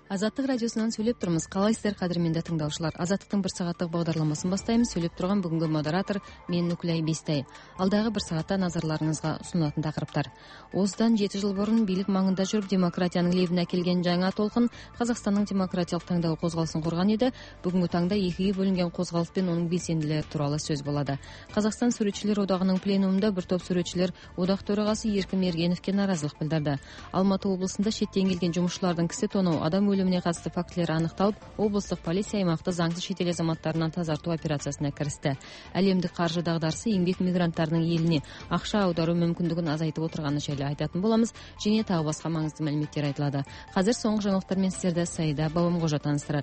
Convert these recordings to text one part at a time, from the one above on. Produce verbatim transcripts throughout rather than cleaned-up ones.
Азаттык радиосунан сүйлөп турмуз. Калайсыздар кадырменде тыңдаушылар? Азаттыктын бир сааттык багдарламасын баштайбыз. Сүйлөп турган бүгүнкү модератор мен Нүклай Бестай. Алдагы бир саатта назарларыңызга сунулатын такырыптар. Осудан жети жыл мурун бийлик маңында жүрүп демократиянын лебине келген жаңа толкун Казакстандын демократиялык таңдоо козголусун курган эди. Бүгүнкү таңда экиге бөлүнгөн козголус пен анын белсендилери тууралуу сөз болот. Казакстан сүрөтчүлөр одагынын пленумунда бир топ сүрөтчүлөр одак төрагасы Эркин Мергеновке нааразылык билдирди. Алматы облусунда четтен келген жумушчулардын киси тоноо, адам өлүмүнө катысты фактылер аныкталып, облустук полиция аймакты заңсыз чет эл азаматтарынан тазартуу операциясына киришти. Әлемдик каржы дагдарысы эмгек мигранттарынын элине акча аударуу мүмкүндүгүн азайтып отурганы жайлуу айтатын боламыз. Жене тагы башка маңыздуу маалыматтар айтылады. Азыр соңку жаңылыктар менен сиздерди Саида Бабамкожо таныстырат.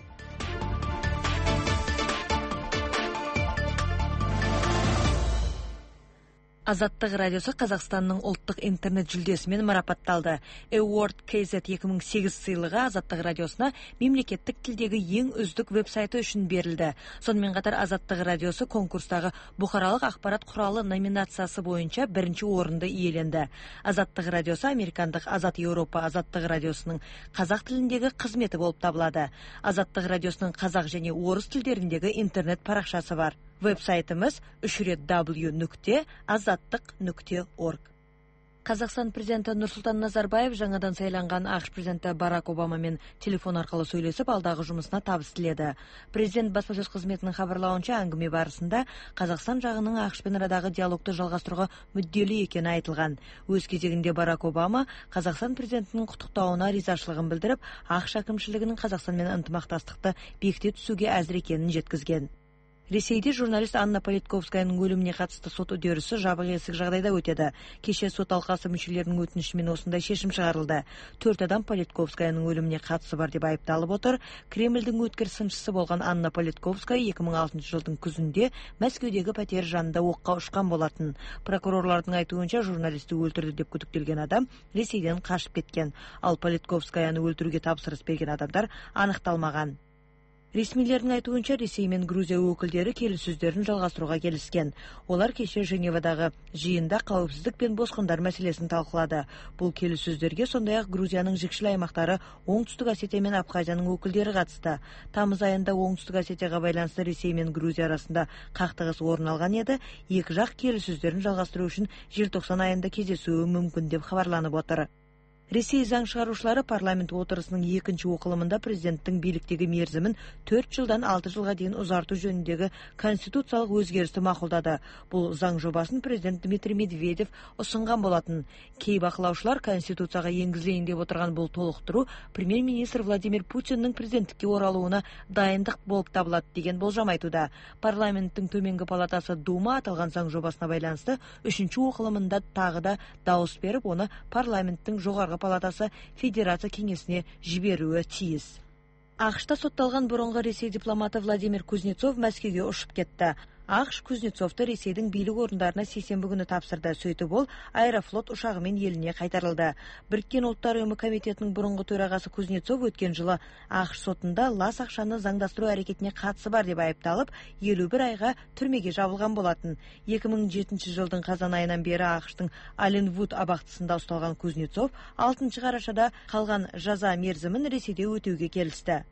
Азаттык радиосу Казакстандын улуттук интернет жүлдесі менен марапатталды. Award кей зет эки миң сегиз сыйлыгы Азаттык радиосуна мемлекеттик тилдеги эң үздүк веб-сайты үчүн берилди. Сонун менен катар Азаттык радиосу конкурстагы букаралык акпарат куралы номинациясы боюнча биринчи орунду ийеленди. Азаттык радиосу американдык Азат Европа Азаттык радиосунун казак тилиндеги кызмети болуп табылады. Азаттык радиосунун казак жана орус тилдериндеги интернет паракчасы бар. Веб-сайтымыз үч ирет дабл ю нүкте азаттык нүкте орг. Казакстан президенти Нурсултан Назарбаев жаңадан сайланган АКШ президенти Барак Обама менен телефон аркылуу сүйлөшүп, алдагы жумусуна табыс тиледи. Президент баспасөз кызметинин кабарлауынча, аңгиме барысында Казакстан жагынын АКШ менен арадагы диалогду жалгастырууга мүдделүү экени айтылган. Өз кезегинде Барак Обама Казакстан президентинин куттуктоонуна ризачылыгын билдирип, АКШ акимчилигинин Казакстан менен ынтымактастыкты беките түсүүгө азыр экенин жеткизген. Ресейде журналист Анна Политковскаянын өлүмүнө катысты сот үдөрүсү жабык эсик жагдайда өтөдү. Кеше сот алкасы мүчөлөрүнүн өтүнүшү менен осундай чечим чыгарылды. Төрт адам Политковскаянын өлүмүнө катысы бар деп айыпталып отур. Кремлдин өткөр сынчысы болгон Анна Политковская эки миң алтынчы жылдын күзүндө Москвадагы пәтер жанында окко ушкан болотун. Прокурорлордун айтуунча, журналистти өлтүрдү деп күдүктөлгөн адам Ресейден качып кеткен. Ал Политковскаяны өлтүрүүгө тапсырыс берген адамдар аныкталмаган. Ресмилердин айтуунча, Ресей менен Грузия өкүлдөрү келиссөздөрүн жалгастырууга келишкен. Олар кеше Женевадагы жыйында каапсыздык пен боскундар маселесин талкуулады. Бул келиссөздөргө сондай ак Грузиянын жикшил аймактары Оңтүстүк Осетия менен Абхазиянын өкүлдөрү катышты. Тамыз айында Оңтүстүк Осетияга байланыштуу Ресей менен Грузия арасында кактыгыс орун алган эди. Эки жак келиссөздөрүн жалгастыруу үчүн желтоқсан айында кездешүү мүмкүн деп кабарланып отур. Ресей заң чыгаруучулары парламент отурусунун экинчи окулумунда президенттин бийликтеги мерзимин төрт жылдан алты жылга дейин узартуу жөнүндөгү конституциялык өзгөрүштү макулдады. Бул заң жобасын президент Дмитрий Медведев усунган болотун. Кей бакылаучулар конституцияга энгизилейин деп отурган бул толуктуруу премьер-министр Владимир Путиндин президенттикке оралууна дайындык болуп табылат деген болжам айтууда. Парламенттин төмөнкү палатасы Дума аталган заң жобасына байланыштуу үчүнчү окулумунда тагы да дауыс берип, оны парламенттин жогорку палатасы Федерация кеңесине жиберүүгө тийиз. АКШта сотталган мурунку Ресей дипломаты Владимир Кузнецов Москвеге учуп кетти. АКШ Кузнецовду Ресейдин бийлик орундарына сейсенби күнү тапсырды. Сөйтүп ол Аэрофлот ушагы менен элине кайтарылды. Бириккен Улуттар уюму комитетинин мурунку төрагасы Кузнецов өткөн жылы АКШ сотунда лас акчаны заңдастыруу аракетине катысы бар деп айыпталып, элүү бир айга түрмөгө жабылган болотун. эки миң жетинчи жылдын казан айынан бери АКШтын Алленвуд абактысында ушталган Кузнецов алтынчы карашада калган жаза мерзимин Ресейде өтүүгө келишти.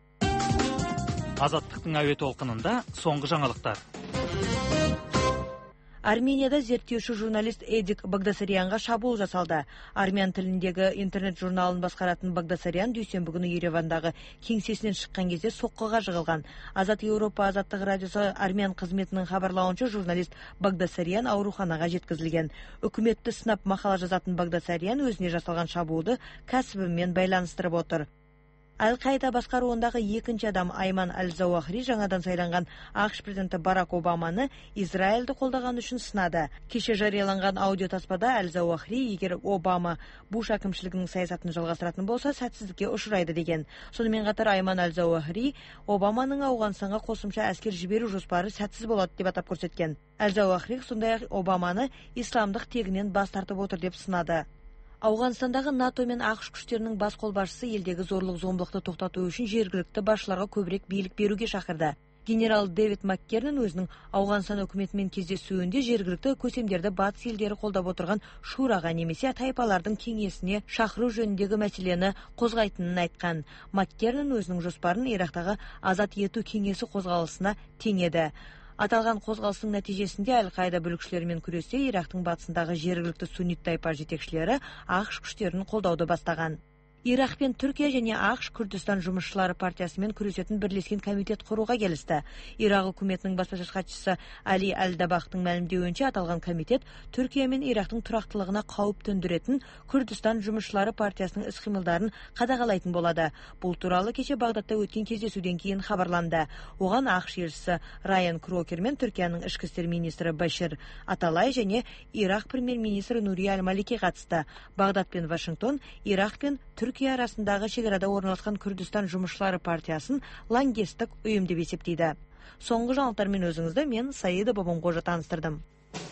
Азаттыктын абе толкунунда соңку жаңылыктар. Арменияда зерттөөчү журналист Эдик Багдасарянга шабуул жасалды. Армян тилиндеги интернет журналын баскаратын Багдасарян дүйсөнбү күнү Еревандагы кеңсесинен чыккан кезде соккуга жыгылган. Азат Европа Азаттык радиосу армян кызметинин кабарлауынча, журналист Багдасарян ооруканага жеткизилген. Өкмөттү сынап макала жазатын Багдасарян өзүнө жасалган шабуулду касыбы менен байланыштырып отур. Аль-Каида баскаруундагы экинчи адам Айман Аль-Зауахри жаңадан сайланган АКШ президенти Барак Обаманы Израилди колдогон үчүн сынады. Кеше жарыяланган аудио таспада Аль-Зауахри, эгер Обама Буш акимчилигинин саясатын жалгастыратын болсо, сәтсиздикке учурайды деген. Сонун менен катар Айман Аль-Зауахри Обаманын Ауганстанга косумча аскер жиберүү жоспары сәтсиз болот деп атап көрсөткөн. Аль-Зауахри сондай ак Обаманы исламдык тегинен баш тартып отур деп сынады. Ауганстандагы НАТО менен АКШ күчтөрүнүн бас кол башчысы элдеги зорлук зомбулукту токтотуу үчүн жергиликтүү башчыларга көбүрөөк бийлик берүүгө чакырды. Генерал Дэвид Маккернин өзінің Ауғанстан өкіметімен кездесуінде жергілікті көсемдерді батыс елдері қолдап отырған шураға немесе тайпалардың кеңесіне шақыру жөніндегі мәселені қозғайтынын айтқан. Маккернин өзінің жоспарын Ирактағы азат ету кеңесі қозғалысына теңеді. Аталған қозғалыстың нәтижесінде Әл-Қаида бүлікшілерімен күресте Ирактың батысындағы жергілікті суннит тайпа жетекшілері ақш күштерін қолдауды бастаған. Ирак пен Түркия және ақш Күрдістан жұмысшылары партиясымен күресетін бірлескен комитет құруға келісті. Ирак үкіметінің баспасөз хатшысы Али Әл-Дабахтың мәлімдеуінше, аталған комитет Түркия мен Ирактың тұрақтылығына қауіп төндіретін Күрдістан жұмысшылары партиясының іс-қимылдарын қадағалайтын болады. Бұл туралы кеше Бағдадта өткен кездесуден кейін хабарланды. Оған ақш елшісі Райан Крокер мен Түркияның ішкі істер министрі Башир Аталай және Ирак премьер-министрі Нури Аль-Малики қатысты. Бағдад пен Вашингтон Ирак пен Түркия арасындағы шекарада орналасқан Күрдістан жұмысшылары партиясын лаңкестік ұйым деп есептейді. Соңғы жаңалықтармен өзіңізді мен Саида Бабамқожа таныстырдым.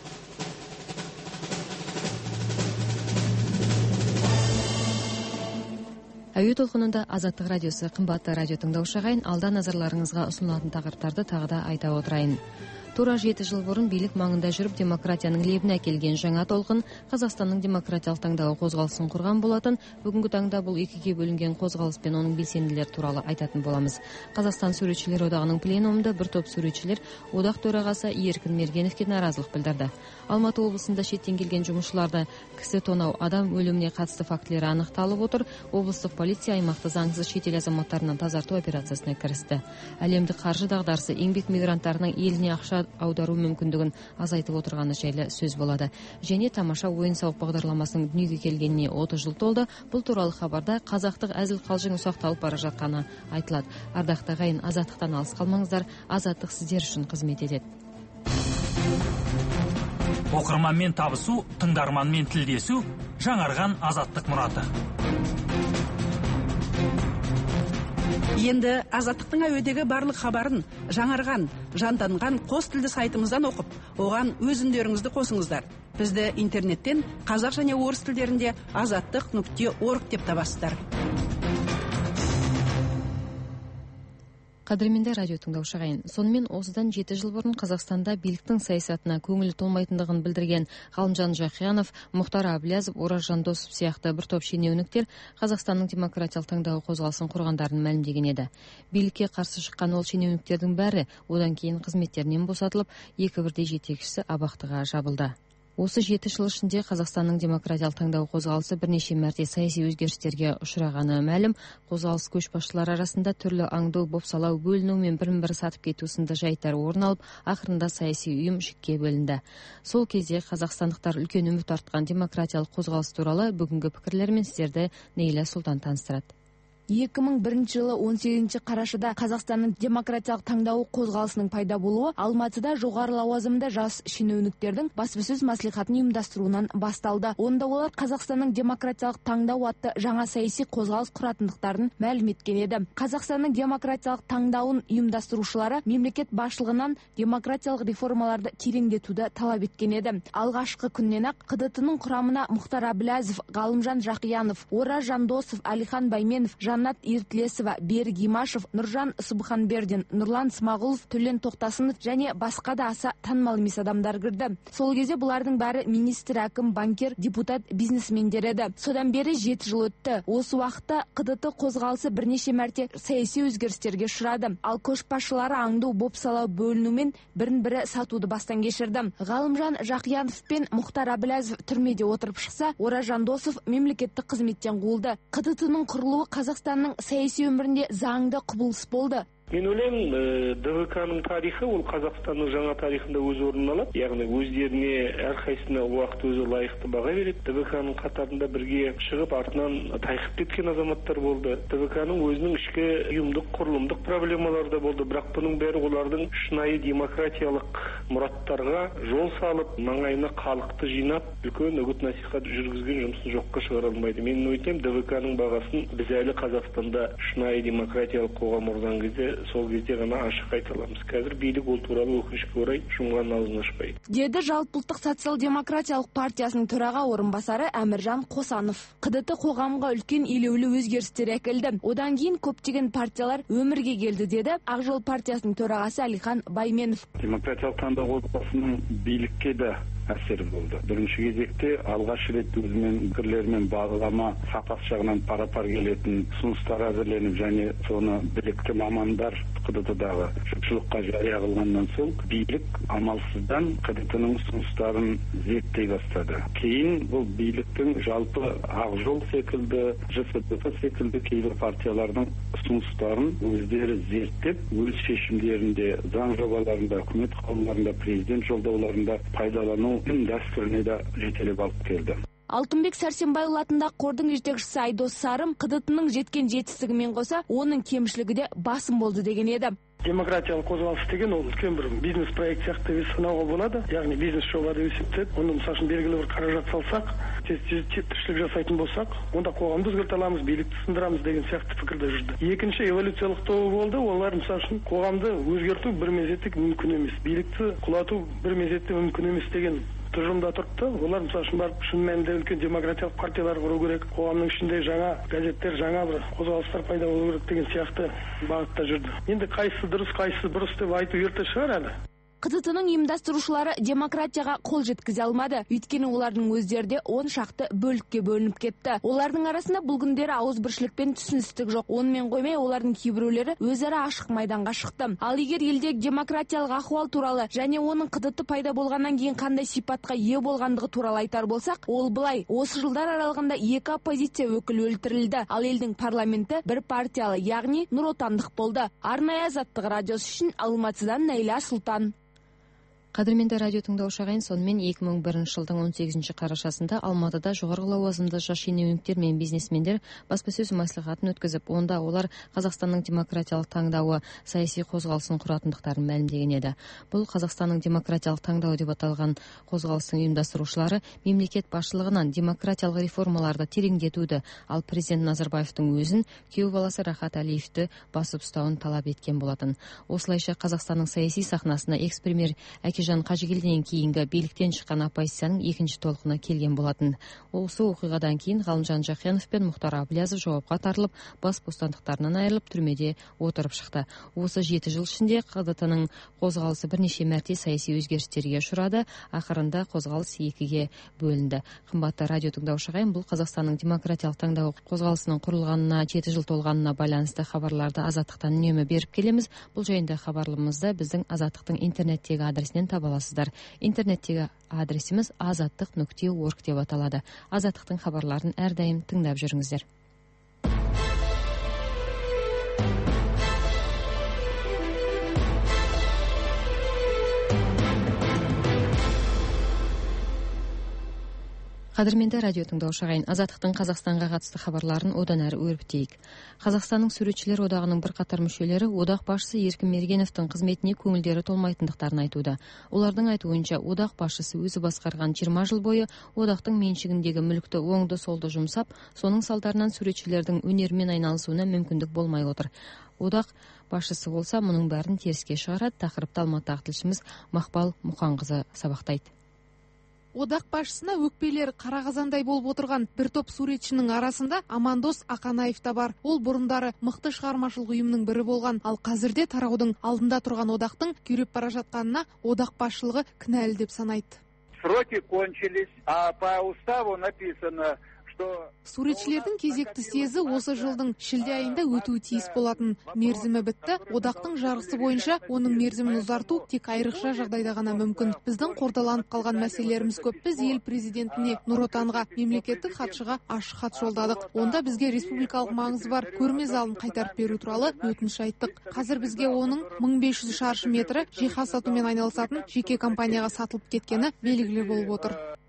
Әуе толқынында Азаттық радиосы. Қымбатты радио тыңдаушы ағайын, алда назарларыңызға ұсынылатын тақырыптарды тағы да айта отырайын. Тура жеті жыл бұрын билік маңында жүріп демократияның лебіне әкелген жаңа толқын Қазақстанның демократиялық таңдауы қозғалысын құрған болатын. Бүгінгі таңда бұл екіге бөлінген қозғалыс пен оның белсенділері туралы айтатын боламыз. Қазақстан суретшілер одағының пленумында бір топ суретшілер одақ төрағасы Еркін Мергеновке наразылық білдірді. Алматы облысында шеттен келген жұмысшыларды кісі тонау, адам өліміне қатысты фактілері анықталып отыр. Облыстық полиция аймақты заңсыз шетел азаматтарынан тазарту операциясына кірісті. Әлемдік қаржы дағдарысы еңбек мигранттарының еліне ақша аудару мүмкіндігін азайтып отырғаны жайлы сөз болады. Және тамаша ойын-сауық бағдарламасының дүниеге келгеніне отыз жыл толды. Бұл туралы хабарда қазақтық әзіл-қалжың ұсақталып бара жатқаны айтылады. Ардақты ағайын, азаттықтан алыс қалмаңыздар. Азаттық сіздер үшін қызмет етеді. Оқырманмен табысу, тыңдарманмен тілдесу, жаңарған азаттық мұраты. Енді азаттықтың әуедегі барлық хабарын жаңарған, жанданған қос тілді сайтымыздан оқып, оған өз үндеріңізді қосыңыздар. Бізді интернеттен қазақ және орыс тілдерінде азаттық нүкте орг деп табасыздар. Қадірменді радио тыңдаушы ағайын, сонымен осыдан жеті жыл бұрын Қазақстанда биліктің саясатына көңілі толмайтындығын білдірген Ғалымжан Жақиянов, Мұхтар Әблязов, Ораз Жандосов сияқты бір топ шенеуніктер Қазақстанның демократиялық таңдауы қозғалысын құрғандарын мәлімдеген еді. Билікке қарсы шыққан ол шенеуніктердің бәрі одан кейін қызметтерінен босатылып, екі бірдей жетекшісі абақтыға жабылды. Осы жеті жыл ішінде Қазақстанның демократиялық таңдау қозғалысы бірнеше мәрте саяси өзгерістерге ұшырағаны мәлім. Қозғалыс көшбасшылары арасында түрлі аңду, бопсалау, бөліну мен бірін-бірі сатып кету сынды жайттар орын алып, ақырында саяси ұйым жікке бөлінді. Сол кезде қазақстандықтар үлкен үміт артқан демократиялық қозғалыс туралы бүгінгі пікірлермен сіздерді Нейла Сұлтан таныстырады. екі мың бірінші жылы он сегізінші қарашада Қазақстанның демократиялық таңдауы қозғалысының пайда болуы Алматыда жоғары лауазымды жас шенеуніктердің баспасөз мәслихатын ұйымдастыруынан басталды. Онда олар Қазақстанның демократиялық таңдау атты жаңа саяси қозғалыс құратындықтарын мәлім еткен еді. Қазақстанның демократиялық таңдауын ұйымдастырушылары мемлекет басшылығынан демократиялық реформаларды тереңдетуді талап еткен еді. Алғашқы күннен ақ қ д т-ның құрамына Мұхтар Әблязов, Ғалымжан Жақиянов, Ораз Жандосов, Әлихан Байменов, Жаннат Ертлесова, Берік Имашев, Нұржан Субханбердин, Нұрлан Смағұлов, Төлен Тоқтасынов және басқа да аса танымал емес адамдар кірді. Сол кезде бұлардың бәрі министр, әкім, банкир, депутат, бизнесмендер еді. Содан бері жеті жыл өтті. Осы уақытта қ д т қозғалысы бірнеше мәрте саяси өзгерістерге ұшырады. Ал көшбасшылары аңду, бопсалау, бөлінумен бірін-бірі сатуды бастан кешірді. Ғалымжан Жақиянов пен Мұхтар Әблязов түрмеде отырып шықса, Ораз Жандосов мемлекеттік қызметтен қуылды. қ д т-ның құрылуы Қазақстанның саяси өмірінде заңды құбылыс болды. Мен ойлаймын, д в к-ның тарихы ол Қазақстанның жаңа тарихында өз орнын алады. Яғни өздеріне әрқайсысына уақыт өзі лайықты баға береді. д в к-ның қатарында бірге шығып артынан тайқып кеткен азаматтар болды. д в к-ның өзінің ішкі ұйымдық, құрылымдық проблемалары да болды. Бірақ бұның бәрі олардың шынайы демократиялық мұраттарға жол салып, маңайына халықты жинап, үлкен үгіт насихат жүргізген жұмысын жоққа шығара алмайды. Мен ойлаймын, д в к-ның бағасын біз әлі Қазақстанда шынайы демократиялық қоғам орнаған кезде сол кезде ғана ашық айта аламыз. Қазір билік ол туралы өкінішке орай жұмған аузын ашпайды. Деді Жалпыұлттық социал-демократиялық партиясының төраға орынбасары Әміржан Қосанов. КДТ қоғамға үлкен елеулі өзгерістер әкелді. Одан кейін көптеген партиялар өмірге келді, деді Ақ жол партиясының төрағасы Әлихан Байменов. Демократиялық таңдау отбасының билікке де әсері болды. Бірінші кезекте алғаш рет өзімен пікірлерімен бағдарлама сапасы жағынан пара-пар келетін ұсыныстар әзірленіп, және соны білікті мамандар КДТ-дағы жұртшылыққа жария қылғаннан соң билік амалсыздан КДТ-ның ұсыныстарын зерттей бастады. Кейін бұл биліктің жалпы Ақ жол секілді, ЖСДФ секілді кейбір партиялардың ұсыныстарын өздері зерттеп, өз шешімдерінде, заң жобаларында, үкімет қаулыларында, президент жолдауларында пайдалану дәстүріне де жетелеп алып келді. Алтынбек Сәрсенбайұлы атындағы қордың жетекшісі Айдос Сарым КДТ-ның жеткен жетістігімен қоса, оның кемшілігі де басым болды деген еді. Демократиялық қозғалыс деген ол үлкен бір бизнес проект сияқты деп санауға болады. Яғни бизнес жоба деп есептеледі. Оны мысалы үшін белгілі бір қаражат салсақ, тіршілік жасайтын болсақ, онда қоғамды өзгерте аламыз, билікті сындырамыз деген сияқты пікірде жүрді. Екінші эволюциялық тобы болды. Олар мысалы үшін қоғамды өзгерту бір мезетте мүмкін емес, билікті құлату бір мезетте мүмкін емес деген тұжырымда тұрыпты. Олар мысалы үшін барып шын мәнінде үлкен демократиялық партиялар құру керек, қоғамның ішінде жаңа газеттер, жаңа бір қозғалыстар пайда болу керек деген сияқты бағытта жүрді. Енді қайсысы дұрыс, қайсысы бұрыс деп айту ерте шығар әлі. КДТ-ның ұйымдастырушылары демократияға қол жеткізе алмады. Өйткені олардың өздері де он шақты бөлікке бөлініп кетті. Олардың арасында бұл күндері ауызбіршілікпен түсіністік жоқ. Онымен қоймай, олардың кейбіреулері өзара ашық майданға шықты. Ал егер елдегі демократиялық ахуал туралы және оның КДТ пайда болғаннан кейін қандай сипатқа ие болғандығы туралы айтар болсақ, ол былай: осы жылдар аралығында екі оппозиция өкілі өлтірілді. Ал елдің парламенті бір партиялы, яғни Нұр Отандық болды. Арнайы Азаттық радиосы үшін Алматыдан Найла Сұлтан. Қадірменді радио тыңдаушы ағайын, сонымен екі мың бірінші жылдың он сегізінші қарашасында Алматыда жоғарғы лауазымды жас шенеуніктер мен бизнесмендер баспасөз мәслихатын өткізіп, онда олар Қазақстанның демократиялық таңдауы саяси қозғалысын құратындықтарын мәлімдеген еді. Бұл Қазақстанның демократиялық таңдауы деп аталған қозғалыстың ұйымдастырушылары мемлекет басшылығынан демократиялық реформаларды тереңдетуді, ал президент Назарбаевтың өзін күйеу баласы Рахат Әлиевті басып ұстауын талап еткен болатын. Осылайша Қазақстанның саяси сахнасына экс-премьер Әкежан Қажыгелдиннен кейінгі биліктен шыққан оппозицияның екінші толқыны келген болатын. Осы оқиғадан кейін Ғалымжан Жақиянов пен Мұхтар Әблязов жауапқа тартылып, бас бостандықтарынан айырылып, түрмеде отырып шықты. Осы жеті жыл ішінде КДТ-ның қозғалысы бірнеше мәрте саяси өзгерістерге ұшырады. Ақырында қозғалыс екіге бөлінді. Қымбатты радио тыңдаушы ағайын, бұл Қазақстанның демократиялық таңдау қозғалысының құрылғанына жеті жыл толғанына байланысты хабарларды Азаттықтан үнемі беріп келеміз. Бұл жайында хабарымызды біздің Азаттықтың интернеттегі адресінен таба аласыздар. Интернеттегі адресіміз азаттық нүкте орг деп аталады. Азаттықтың хабарларын әрдайым тыңдап жүріңіздер. Қадірменді радио тыңдаушы ағайын, Азаттықтың Қазақстанға қатысты хабарларын одан әрі өрбітейік. Қазақстанның суретшілер одағының бірқатар мүшелері одақ басшысы Еркін Мергеновтың қызметіне көңілдері толмайтындықтарын айтуда. Олардың айтуынша, одақ басшысы өзі басқарған жиырма жыл бойы одақтың меншігіндегі мүлікті оңды-солды жұмсап, соның салдарынан суретшілердің өнермен айналысуына мүмкіндік болмай отыр. Одақ басшысы болса, мұның бәрін теріске шығарады. Тақырыпты Алматыдағы тілшіміз Мақпал Мұханқызы сабақтайды. Одақ басшысына өкпелері қара қазандай болып отырған бір топ суретшінің арасында Амандос Ақанаев та бар. Ол бұрындары мықты шығармашылық ұйымның бірі болған, ал қазірде тараудың алдында тұрған одақтың күйреп бара жатқанына одақ басшылығы кінәлі деп санайды. Сроки кончились, а по уставу написано, суретшілердің кезекті съезі осы жылдың шілде айында өтуі тиіс болатын. Мерзімі бітті. Одақтың жарғысы бойынша оның мерзімін ұзарту тек айрықша жағдайда ғана мүмкін. Біздің қордаланып қалған мәселелеріміз көп. Біз ел президентіне, Нұр Отанға, мемлекеттік хатшыға ашық хат жолдадық. Онда бізге республикалық маңызы бар көрме залын қайтарып беру туралы өтініш айттық. Қазір бізге оның мың бес жүз шаршы метрі жиһаз сатумен айналысатын жеке компанияға сатылып кеткені белгілі болып отыр.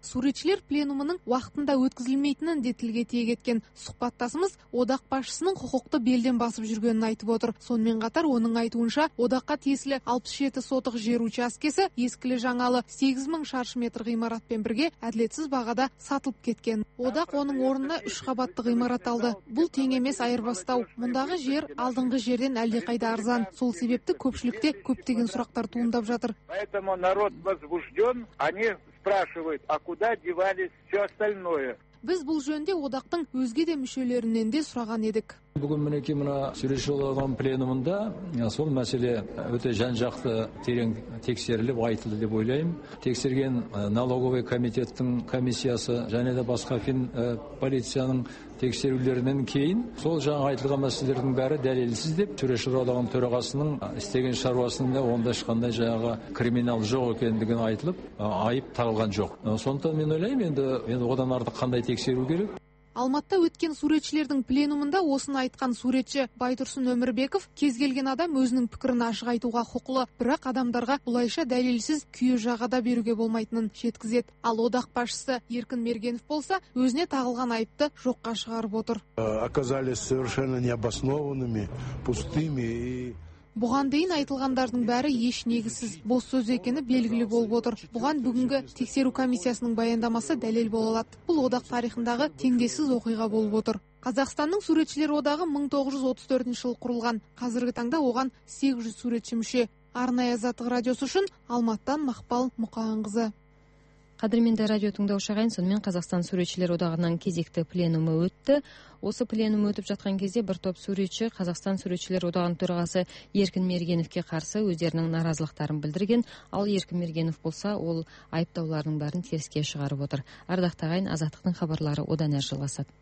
Суретшілер пленумының уақытында өткізілмейтінін де тілге тиек еткен сұхбаттасымыз одақ басшысының құқықты белден басып жүргенін айтып отыр. Сонымен қатар оның айтуынша одаққа тиесілі алпыс жеті сотық жер учаскесі ескілі жаңалы сегіз мың шаршы метр ғимаратпен бірге әділетсіз бағада сатылып кеткен. Одақ оның орнына үш қабатты ғимарат алды. Бұл тең емес айырбастау. Мұндағы жер алдыңғы жерден әлдеқайда арзан. Сол себепті көпшілікте көптеген сұрақтар туындап жатыр. Поэтому народ возбужден, они спрашивают, а куда девались все остальное? Біз бұл жөнде одақтың өзге де мүшелерінен де сұраған едік. Бүгін мінекей мына суретшілер одағының пленумында сол мәселе өте жан-жақты терең тексеріліп айтылды деп ойлаймын. Тексерген налоговый комитеттің комиссиясы және де басқа фин полицияның тексерулерінен кейін сол жаңа айтылған мәселелердің бәрі дәлелсіз деп суретшілер одағының төрағасының істеген шаруасында онда ешқандай жаңағы криминал жоқ екендігін айтылып, айып тағылған жоқ. Сондықтан мен ойлаймын, енді енді одан артық қандай тексеру керек. Алматыда өткен суретшілердің пленумында осыны айтқан суретші Байтұрсын Өмірбеков, кез келген адам өзінің пікірін ашық айтуға құқылы, бірақ адамдарға бұлайша дәлелсіз күйе жағада беруге болмайтынын жеткізеді. Ал одақ басшысы Еркін Мергенов болса, өзіне тағылған айыпты жоққа шығарып отыр. Оказались совершенно необоснованными, пустыми и Бұған дейін айтылғандардың бәрі еш негізсіз, бос сөз екені белгілі болып отыр. Бұған бүгінгі тексеру комиссиясының баяндамасы дәлел бола алады. Бұл одақ тарихындағы теңдессіз оқиға болып отыр. Қазақстанның суретшілер одағы мың тоғыз жүз отыз төртінші жылы құрылған. Қазіргі таңда оған сегіз жүз суретші мүше. Арнайы Азаттық радиосы үшін Алматыдан Мақпал Мұқанқызы. Қадірменді радио тыңдаушы ағайын, сонымен Қазақстан суретшілер одағының кезекті пленумы өтті. Осы пленум өтіп жатқан кезде бір топ суретші Қазақстан суретшілер одағының төрағасы Еркін Мергеновке қарсы өздерінің наразылықтарын білдірген, ал Еркін Мергенов болса, ол айыптауларының бәрін теріске шығарып отыр. Ардақты ағайын, Азаттықтың хабарлары одан әрі жалғасады.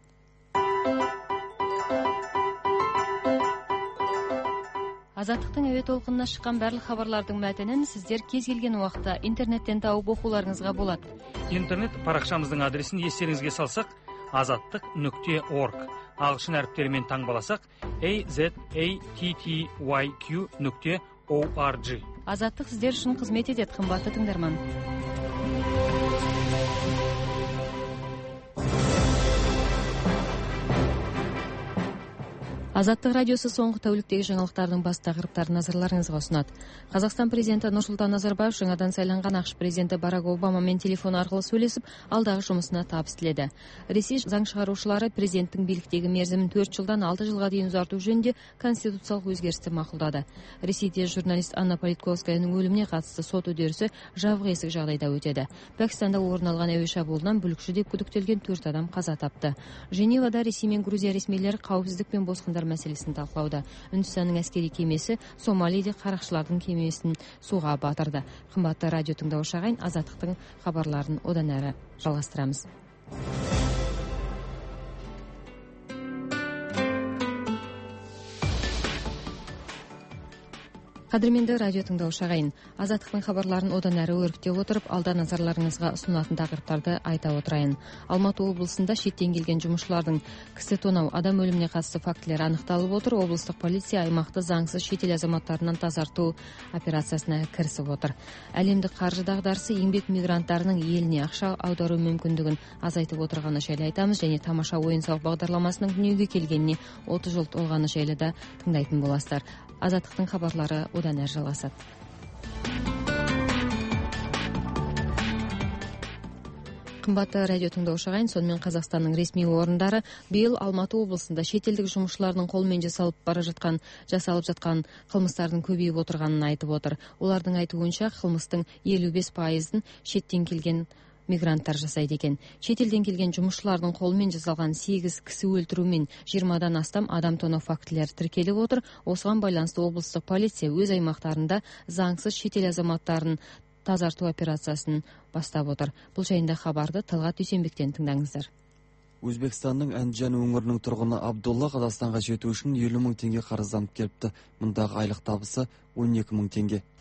Азаттықтың әуе толқынына шыққан барлық хабарлардың мәтінін сіздер кез келген уақытта интернеттен тауып оқуларыңызға болады. Интернет парақшамыздың адресін естеріңізге салсақ, азаттық нүкте орг. Ағылшын әріптерімен таңбаласақ, a z a t t y q нүкте org. Азаттық сіздер үшін қызмет етеді, қымбатты тыңдарман. Азаттық радиосы соңғы тәуліктегі жаңалықтардың бас тақырыптарын назарларыңызға ұсынады. Қазақстан президенті Нұрсұлтан Назарбаев жаңадан сайланған ақш президенті Барак Обамамен телефон арқылы сөйлесіп, алдағы жұмысына табыс тіледі. Ресей заң шығарушылары президенттің биліктегі мерзімін төрт жылдан алты жылға дейін ұзарту жөнінде конституциялық өзгерісті мақұлдады. Ресейде журналист Анна Политковскаяның өліміне қатысты сот үдерісі жабық есік жағдайда өтеді. Пәкістанда орын алған әуе шабуылынан бүлікші деп күдіктелген төрт адам қаза тапты. Женевада Ресей мен Грузия ресмилері қауіпсіздік пен босқындар мәселесін талқылауда. Үндістанның әскери кемесі Сомалиде қарақшылардың кемесін суға батырды. Қымбатты радио тыңдаушы ағайын, Азаттықтың хабарларын одан әрі жалғастырамыз. Қадірменді радио тыңдаушы ағайын, Азаттықтың хабарларын одан әрі өріктеп отырып, алда назарларыңызға ұсынатын тақырыптарды айта отырайын. Алматы облысында шеттен келген жұмысшылардың кісі тонау, адам өліміне қатысты фактілер анықталып отыр. Облыстық полиция аймақты заңсыз шетел азаматтарынан тазарту операциясына кірісіп отыр. Әлемдік қаржы дағдарысы еңбек мигранттарының еліне ақша аудару мүмкіндігін азайтып отырғаны жайлы айтамыз, және тамаша ойын-сауық бағдарламасының дүниеге келгеніне отыз жыл толғаны жайлы да тыңдайтын боласыздар. Азаттықтың хабарлары одан әрі жалғасады. Қымбатты радио тыңдаушы ағайын, сонымен Қазақстанның ресми орындары биыл Алматы облысында шетелдік жұмысшылардың қолмен жасалып бара жатқан, жасалып жатқан қылмыстардың көбейіп отырғанын айтып отыр. Олардың айтуынша қылмыстың елу бес пайызын шеттен келген мигранттар жасайды екен. Шетелден келген жұмысшылардың қолымен жасалған сегіз кісі өлтіру мен жиырмадан астам адам тонау фактілері тіркеліп отыр. Осыған байланысты облыстық полиция өз аймақтарында заңсыз шетел азаматтарын тазарту операциясын бастап отыр. Бұл жайында хабарды Талғат Дүйсенбектен тыңдаңыздар. Өзбекстанның Әнжан өңірінің тұрғыны Абдулла Қазақстанға жету үшін елу мың теңге қарызданып келіпті. Мұндағы айлық табысы он екі мың теңге.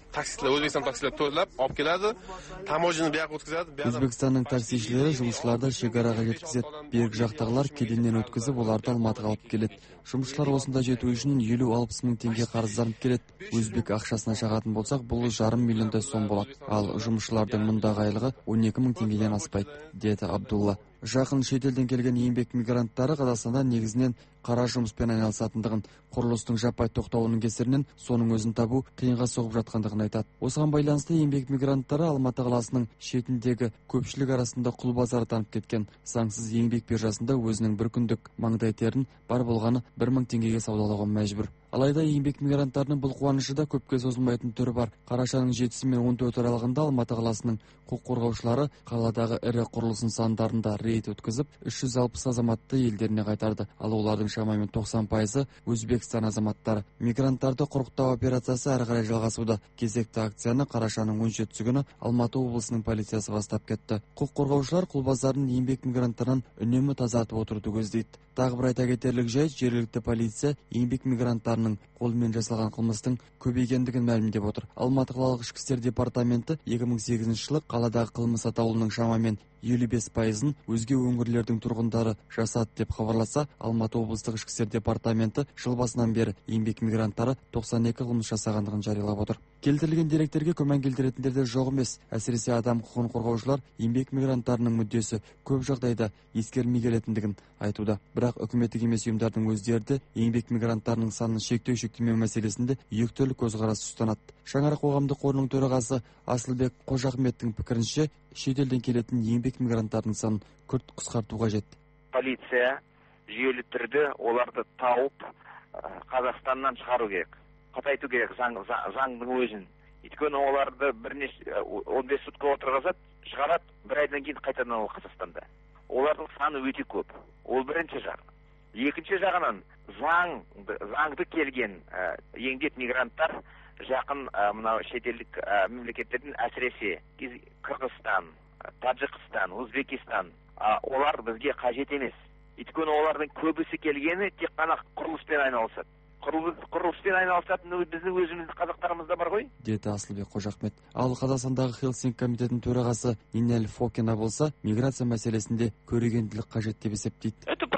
taksistlar, O'zbekiston taksistlar to'lab olib keladi, tamojini bu yoqqa o'tkazadi. O'zbekistonning taksicilari жұмысшыларды шекараға жеткізеді. Берік жақтағылар кеденнен өткізіп, оларды Алматыға алып келеді. Жұмысшылар осында жету үшін елу алпыс мың теңге қарызданып келеді. Өзбек ақшасына шағатын болсақ, бұл жарым миллиондай сом болады. Ал жұмысшылардың мұндағы айлығы он екі мың теңгеден аспайды, деді Абдулла. Жақын шетелден келген еңбек мигранттары Қазақстанда негізінен қара жұмыспен айналысатындығын, құрылыстың жаппай тоқтауының кесірінен соның өзін табу қиынға соғып жатқандығын айтады. Осыған байланысты еңбек мигранттары Алматы қаласының шетіндегі көпшілік арасында құл базары танып кеткен заңсыз еңбек биржасында өзінің бір күндік маңдай терін бар болғаны бір мың теңгеге саудалауға мәжбүр. Алайда еңбек мигранттарының бұл қуанышы да көпке созылмайтын түрі бар. Қарашаның жетісі мен он төрті аралығында Алматы қаласының құқық қорғаушылары қаладағы ірі құрылыс нысандарында рейд өткізіп, үш жүз алпыс азаматты елдеріне қайтарды. Ал олардың шамамен тоқсан пайызы Өзбекстан азаматтары. Мигранттарды құрықтау операциясы әрі қарай жалғасуда. Кезекті акцияны қарашаның он жетісі күні Алматы облысының полициясы бастап кетті. Құқық қорғаушылар құл базарын еңбек мигранттарынан үнемі тазартып отыруды көздейді. Тағы бір айта кетерлік жайт, жергілікті полиция еңбек мигранттарының қолмен жасалған қылмыстың көбейгендігін мәлімдеп отыр. Алматы қалалық ішкі істер департаменті екі мың сегізінші жылы қаладағы қылмыс атаулының шамамен елу бес пайызын өзге өңірлердің тұрғындары жасады деп хабарласа, Алматы облыстық ішкі істер департаменті жыл басынан бері еңбек мигранттары тоқсан екі қылмыс жасағандығын жариялап отыр. Келтірілген деректерге күмән келтіретіндер де жоқ емес. Әсіресе адам құқығын қорғаушылар еңбек мигранттарының мүддесі көп жағдайда ескерілмей келетіндігін айтуда. Бірақ үкіметтік емес ұйымдардың өздері де еңбек мигранттарының санын шектеу шектемеу мәселесінде екітүрлі көзқарас ұстанады. Шаңырақ қоғамдық қорының төрағасы Асылбек Қожахметтің пікірінше, шетелден келетін еңбек мигранттарының санын күрт қысқарту қажет. Полиция жүйелі түрде оларды тауып Қазақстаннан шығару керек. Қатайту керек заңның өзін. Өйткені оларды бірнеше он бес сутка отырғызады, шығарады, бір айдан кейін қайтадан ол Қазақстанда. Олардың саны өте көп. Ол бірінші жақ. Екінші жағынан заң заңды келген еңбек мигранттар жақын мынау шетелдік мемлекеттердің, әсіресе Қырғызстан, Таджикстан, Өзбекистан, олар бізге қажет емес. Өйткені олардың көбісі келгені тек қана құрылыспен айналысады. Құрылыспен айналысатын біздің өзіміздің қазақтарымызда бар ғой, деді Асылбек Қожахмет. Ал Қазақстандағы Хелсинки комитетінің төрағасы Нинель Фокина болса, миграция мәселесінде көрегенділік қажет деп есептейді.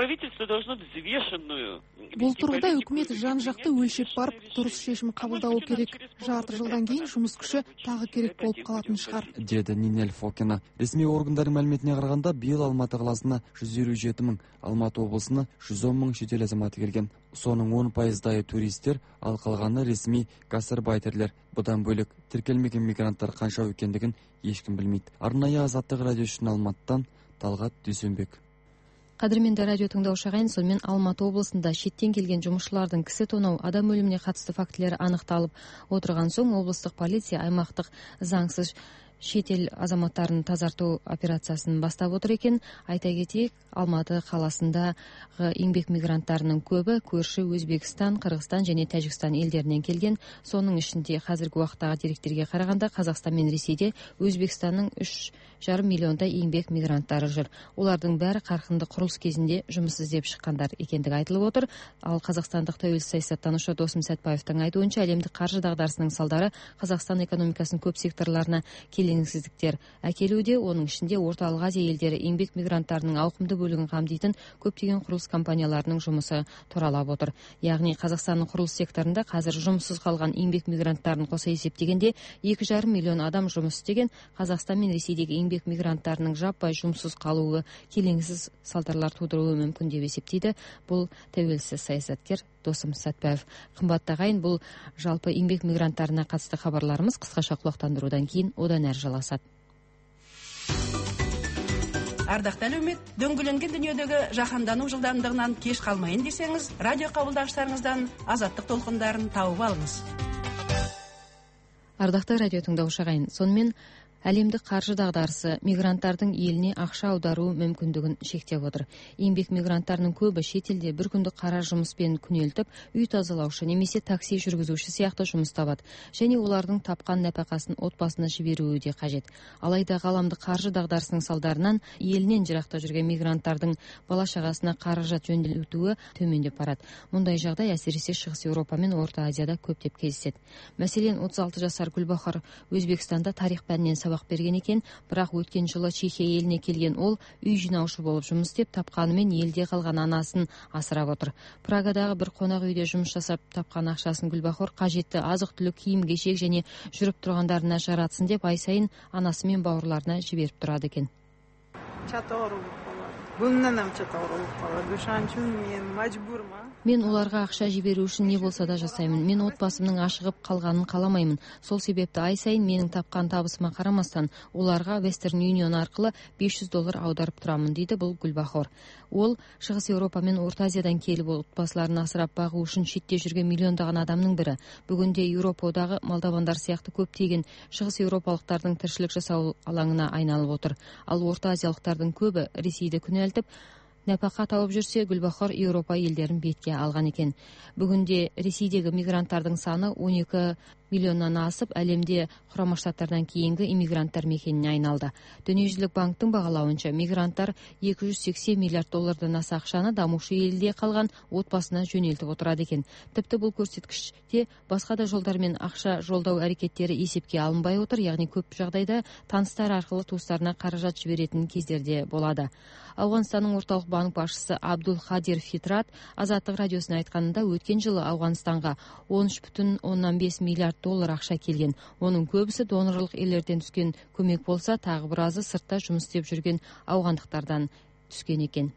Бұл тұрғыда үкімет жан-жақты өлшеп барып, дұрыс шешім қабылдауы керек. Жарты жылдан кейін жұмыс күші тағы керек болып қалатын шығар, деді Нинель Фокина. Ресми органдардың мәліметіне қарағанда, биыл Алматы қаласына жүз елу жеті мың, Алматы облысына жүз он мың шетел азаматы келген. Соның он пайыздайы туристер, ал қалғаны ресми гастарбайтерлер. Бұдан бөлек тіркелмеген мигранттар қанша екендігін ешкім білмейді. Арнайы Азаттық радио үшін Алматыдан Талғат Дүйсенбек. Қадірменді радио тыңдаушы ағайын, сонымен Алматы облысында шеттен келген жұмысшылардың кісі тонау, адам өліміне қатысты фактілері анықталып отырған соң, облыстық полиция аймақтық заңсыз шетел азаматтарын тазарту операциясын бастап отыр екен. Айта кетейік, Алматы қаласында еңбек мигранттарының көбі көрші Өзбекстан, Қырғызстан және Тәжікстан елдерінен келген. Соның ішінде қазіргі уақыттағы деректерге қарағанда Қазақстан мен Ресейде Өзбекстанның үш жарым миллиондай еңбек мигранттары жүр. Олардың бәрі қарқынды құрылыс кезінде жұмыс іздеп шыққандар екендігі айтылып отыр. Ал қазақстандық тәуелсіз саясаттанушы Досым Сәтбаевтың айтуынша, әлемдік қаржы дағдарысының салдары Қазақстан экономикасының көп секторларына келеңсіздіктер әкелуде. Оның ішінде орталық Азия елдері еңбек мигранттарының ауқымды бөлігін қамтитын көптеген құрылыс компанияларының жұмысы туралап отыр. Яғни Қазақстанның құрылыс секторында қазір жұмыссыз қалған еңбек мигранттарын қоса есептегенде екі жарым миллион адам жұмыс істеген. Қазақстан мен Ресейдегі еңбек мигранттарының жаппай жұмыссыз қалуы келеңсіз салдарлар тудыруы мүмкін деп есептейді бұл тәуелсіз саясаткер Досым Сәтбаев. Қымбатты ағайын, бұл жалпы еңбек мигранттарына қатысты хабарларымыз. Қысқаша құлақтандырудан кейін одан әрі жалғасады. Ардақты әлеумет, дөңгеленген дүниедегі жаһандану жылдамдығынан кеш қалмайын десеңіз, радио қабылдағыштарыңыздан азаттық толқындарын тауып алыңыз. Ардақты радио тыңдаушы ағайын, сонымен Әлемдік қаржы дағдарысы мигранттардың еліне ақша аудару мүмкіндігін шектеп отыр. Еңбек мигранттарының көбі шетелде бір күндік қара жұмыспен күнелтіп, үй тазалаушы немесе такси жүргізуші сияқты жұмыс табады, және олардың тапқан нәпақасын отбасына жіберуі де қажет. Алайда ғаламдық қаржы дағдарысының салдарынан елінен жырақта жүрген мигранттардың бала-шағасына қаражат жөнелтуі төмендеп барады. Мұндай жағдай әсіресе Шығыс Еуропа мен Орта Азияда көптеп кездеседі. Мәселен, отыз алты жасар Гүлбахар Өзбекстанда тарих пәнінен сабақ берген екен, бірақ өткен жылы Чехия еліне келген ол үй жинаушы болып жұмыс істеп, тапқанымен елде қалған анасын асырап отыр. Прагадағы бір қонақ үйде жұмыс жасап тапқан ақшасын Гүлбахор қажетті азық-түлік, киім-кешек және жүріп тұрғандарына жаратсын деп ай сайын анасы мен бауырларына жіберіп тұрады екен. Мен оларға ақша жіберу үшін не болса да жасаймын. Мен отбасымның ашығып қалғанын қаламаймын. Сол себепті ай сайын менің тапқан табысыма қарамастан оларға Western Union арқылы бес жүз доллар аударып тұрамын, дейді бұл Гүлбахор. Ол Шығыс Еуропа мен Орта Азиядан келіп отбасыларын асырап бағу үшін шетте жүрген миллиондаған адамның бірі. Бүгінде Еуропадағы молдавандар сияқты көптеген шығыс еуропалықтардың тіршілік жасау алаңына айналып отыр. Ал Орта Азиялықтардың көбі Ресейді күнелтіп нәпақа тауып жүрсе, Гүлбахор Еуропа елдерін бетке алған екен. Бүгінде Ресейдегі мигранттардың саны он екі миллионнан асып, әлемде Құрама Штаттардан кейінгі иммигранттар мекеніне айналды. Дүниежүзілік банктың бағалауынша мигранттар екі жүз сексен миллиард доллардан аса ақшаны дамушы елде қалған отбасына жөнелтіп отырады екен. Тіпті бұл көрсеткіште басқа да жолдармен ақша жолдау әрекеттері есепке алынбай отыр, яғни көп жағдайда таныстар арқылы туыстарына қаражат жіберетін кездерде болады. Ауғанстанның орталық банк басшысы Абдул Хадир Фитрат Азаттық радиосына айтқанында, өткен жылы Ауғанстанға он үш бүтін оннан бес миллиард доллар ақша келген. Оның көбісі донорлық елдерден түскен көмек болса, тағы біразы сыртта жұмыс істеп жүрген ауғандықтардан түскен екен.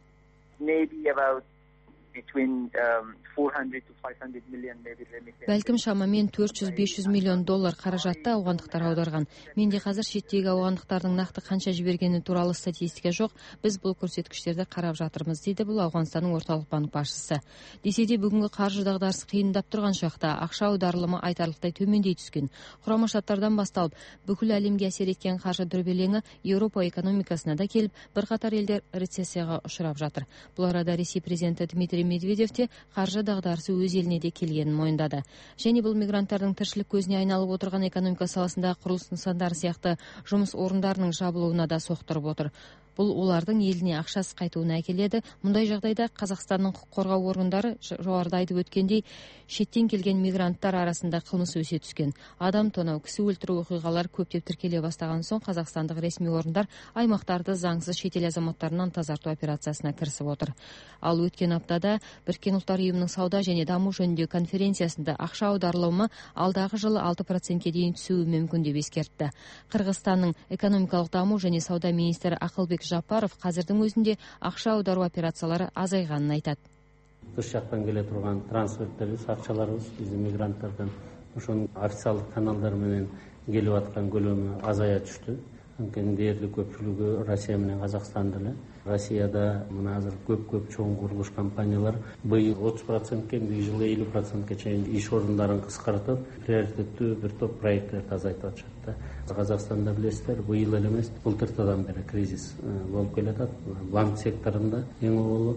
Бәлкім шамамен төрт жүз бес жүз миллион доллар қаражатты ауғандықтар аударған. Менде қазір шеттегі ауғандықтардың нақты қанша жібергені туралы статистика жоқ. Біз бұл көрсеткіштерді қарап жатырмыз, дейді бұл Ауғанстанның орталық банк басшысы. Десе де бүгінгі қаржы дағдарысы қиындап тұрған шақта ақша аударылымы айтарлықтай төмендей түскен. Құрама Штаттардан басталып, бүкіл әлемге әсер еткен қаржы дүрбелеңі Еуропа экономикасына да келіп, бірқатар елдер рецессияға ұшырап жатыр. Бұл арада Ресей президенті Дмитрий Медведев те қаржы дағдарысы өз еліне де келгенін мойындады. Және бұл мигранттардың тіршілік көзіне айналып отырған экономика саласында құрылыс нысандары сияқты жұмыс орындарының жабылуына да соқтырып отыр. Бұл олардың еліне ақшасы қайтуына әкеледі. Мұндай жағдайда Қазақстанның құқық қорғау органдары жоғарыда айтып өткендей, шеттен келген мигранттар арасында қылмыс өсе түскен. Адам тонау, кісі өлтіру оқиғалар көптеп тіркеле бастаған соң, қазақстандық ресми орындар аймақтарды заңсыз шетел азаматтарынан тазарту операциясына кірісіп отыр. Ал өткен аптада Біріккен ұлттар ұйымының сауда және даму жөніндегі конференциясында ақша аударылымы алдағы жылы алты процентке дейін түсуі мүмкін деп ескертті. Қырғызстанның экономикалық даму және сауда министрі Ақылбек Жапаров қазірдің өзінде ақша аудару операциялары азайғанын айтады. Тыс жақтан келе тұрған трансферттеріміз, ақшаларымыз біздің мигранттардан ошоның официалдық каналдарменен келіп атқан көлемі азая түшті. Анткени дээрлик көпчүлүгү Россия менен Казакстан деле. Россияда мына азыр көп-көп чоң курулуш компаниялар быйыл отуз процентке, бир жылы элүү процентке чейин иш орундарын кыскартып, приоритеттүү бир топ проекттерди азайтып атышат. Казакстанда билесиздер, быйыл эле эмес, былтыртадан бери кризис болуп келатат. Банк секторунда эң оболу,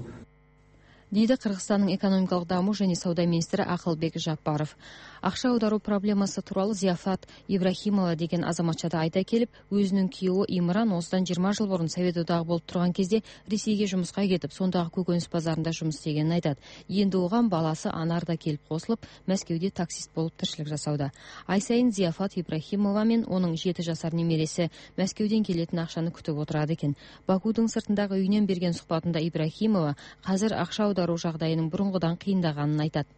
дейді Қырғызстанның экономикалық даму және сауда министрі Ақылбек Жапаров. Ақша аудару проблемасы туралы Зияфат Ибрахимова деген азаматшада айта келіп, өзінің күйеуі Имран осыдан жиырма жыл бұрын Совет одағы болып тұрған кезде Ресейге жұмысқа кетіп, сондағы көкөніс базарында жұмыс істегенін айтады. Енді оған баласы Анар да келіп қосылып, Мәскеуде таксист болып тіршілік жасауда. Ай сайын Зияфат Ибрахимова мен оның жеті жасар немересі Мәскеуден келетін ақшаны күтіп отырады екен. Бакудың сыртындағы үйінен берген сұхбатында Ибрахимова қазір ақша аудару жағдайының бұрынғыдан қиындағанын айтады.